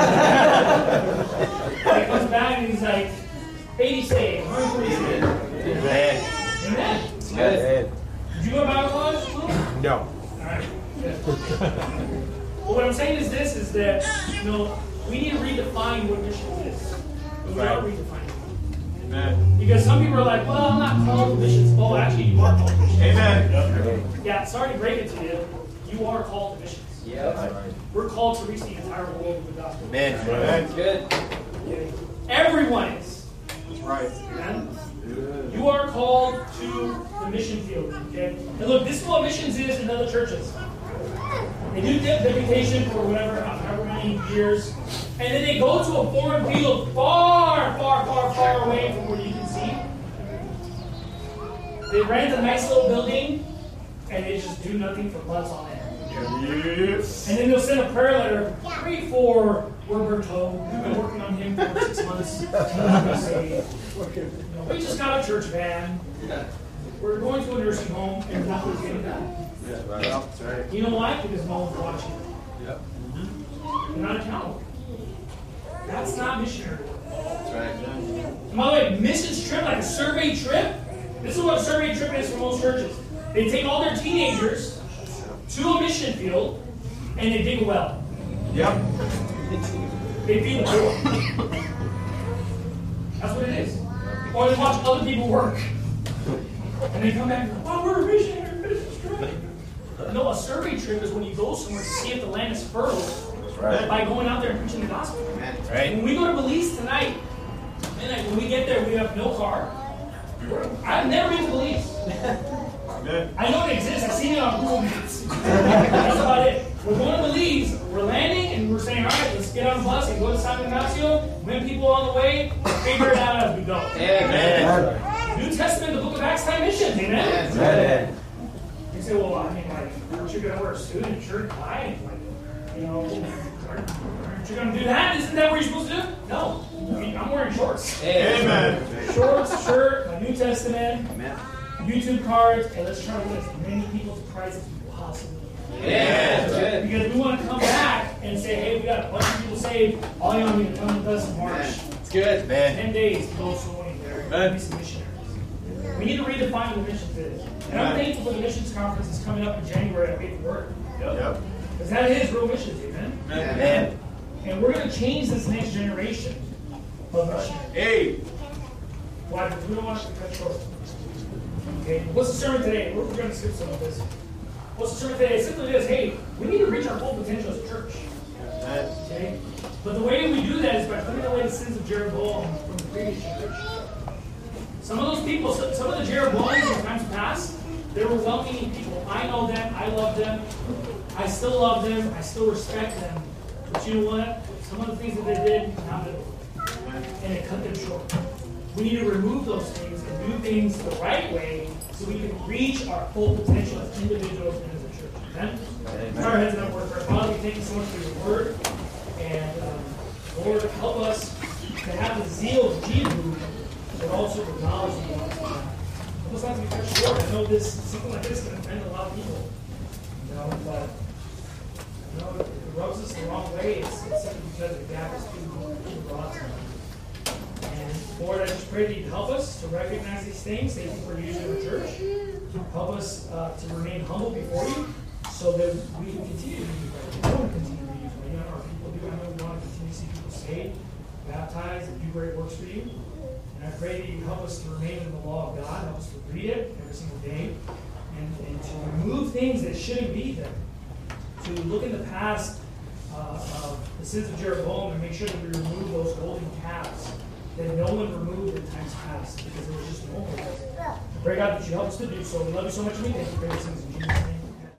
Speaker 1: comes back and he's like, 80 saved, 140 saved.
Speaker 3: Amen.
Speaker 1: Amen.
Speaker 4: Good.
Speaker 1: Did you go to Bible college?
Speaker 3: No.
Speaker 1: All right. Good. Well, what I'm saying is this, is that, we need to redefine what mission is. We are redefining it.
Speaker 3: Amen.
Speaker 1: Because some people are like, well, I'm not called to missions. Oh, actually, you are called to missions.
Speaker 3: Amen.
Speaker 1: Yeah, sorry to break it to you. You are called to missions.
Speaker 4: Yep.
Speaker 1: We're called to reach the entire world with the gospel.
Speaker 3: Amen.
Speaker 4: Good.
Speaker 1: Everyone is.
Speaker 3: That's right.
Speaker 1: Amen? You are called to the mission field. Okay? And look, this is what missions is in other churches. They do deputation for however many years, and then they go to a foreign field far, far, far, far away from where you can see. They rent a nice little building, and they just do nothing for months on end.
Speaker 3: Yes.
Speaker 1: And then they'll send a prayer letter, pray for Roberto. We've been working on him for 6 months. We just got a church van. We're going to a nursing home, and nothing's getting done.
Speaker 3: That's right.
Speaker 1: You know why? Because no one's watching.
Speaker 3: Yep.
Speaker 1: They're not accountable. That's not missionary work.
Speaker 3: That's right.
Speaker 1: And by the way, missions trip, like a survey trip, this is what a survey trip is for most churches. They take all their teenagers to a mission field, and they dig a well.
Speaker 3: Yep.
Speaker 1: They feed the poor. That's what it is. Or they watch other people work. And they come back and go, oh, we're a missionary missions trip. No, a survey trip is when you go somewhere to see if the land is fertile by going out there and preaching the gospel.
Speaker 3: Right.
Speaker 1: When we go to Belize tonight, when we get there, we have no car. I've never been to Belize. I know it exists. I've seen it on Google Maps. That's about it. We're going to Belize. We're landing, and we're saying, all right, let's get on the bus and go to San Ignacio, win people on the way, figure it out as we go.
Speaker 3: Amen.
Speaker 1: New Testament, the book of Acts time missions. Amen?
Speaker 3: Amen.
Speaker 1: You say, well, I mean, aren't you going to wear a suit and shirt and tie? Aren't you going to do that? Isn't that what you're supposed to do? No. I'm wearing shorts.
Speaker 3: Amen.
Speaker 1: Shorts, shirt, a New Testament, YouTube cards, and let's try to win as many people to Christ as we possibly can.
Speaker 3: Amen.
Speaker 1: Because we want to come back and say, hey, we got a bunch of people saved. All y'all need to come with us in March.
Speaker 4: It's good.
Speaker 3: Amen.
Speaker 1: 10 days to go sowing there. Be some missionaries. We need to redefine what missions is. And I'm thankful for the missions conference that's coming up in January at Faith and Word.
Speaker 3: Yep.
Speaker 1: Because that is real missions, amen?
Speaker 3: Amen.
Speaker 1: And we're going to change this next generation of missionaries.
Speaker 3: Hey.
Speaker 1: Why? Because we don't want it to cut short. Okay, what's the sermon today? We're going to skip some of this. What's the sermon today? It simply is, hey, we need to reach our full potential as a church. Okay? But the way we do that is by putting away the sins of Jeroboam from the previous generation. Some of those people, some of the Jeroboams in times past, they were well-meaning people. I know them. I love them. I still love them. I still respect them. But you know what? Some of the things that they did, not good. And it cut them short. We need to remove those things and do things the right way so we can reach our full potential as individuals and as a church. Amen? Bow our heads and word prayer. Father, we thank you so much for your word. And Lord, help us to have the zeal of Jesus, but also the knowledge of you. Help us not to be cut short. I know something like this can offend a lot of people. But if it rubs us the wrong way, it's simply because the gap is too broad. And Lord, I just pray that you help us to recognize these things that you think we're using in the church. Help us to remain humble before you so that we can continue to be used. We want to continue to be used. You know, our people do. I know we want to continue to see people saved, baptized, and do great works for you. And I pray that you help us to remain in the law of God. Help us to read it every single day and to remove things that shouldn't be there. To look in the past of the sins of Jeroboam and make sure that we remove those golden calves that no one removed in times past because there was just no one. I pray, God, that you help us to do so. We love you so much. We thank you for these things in Jesus' name.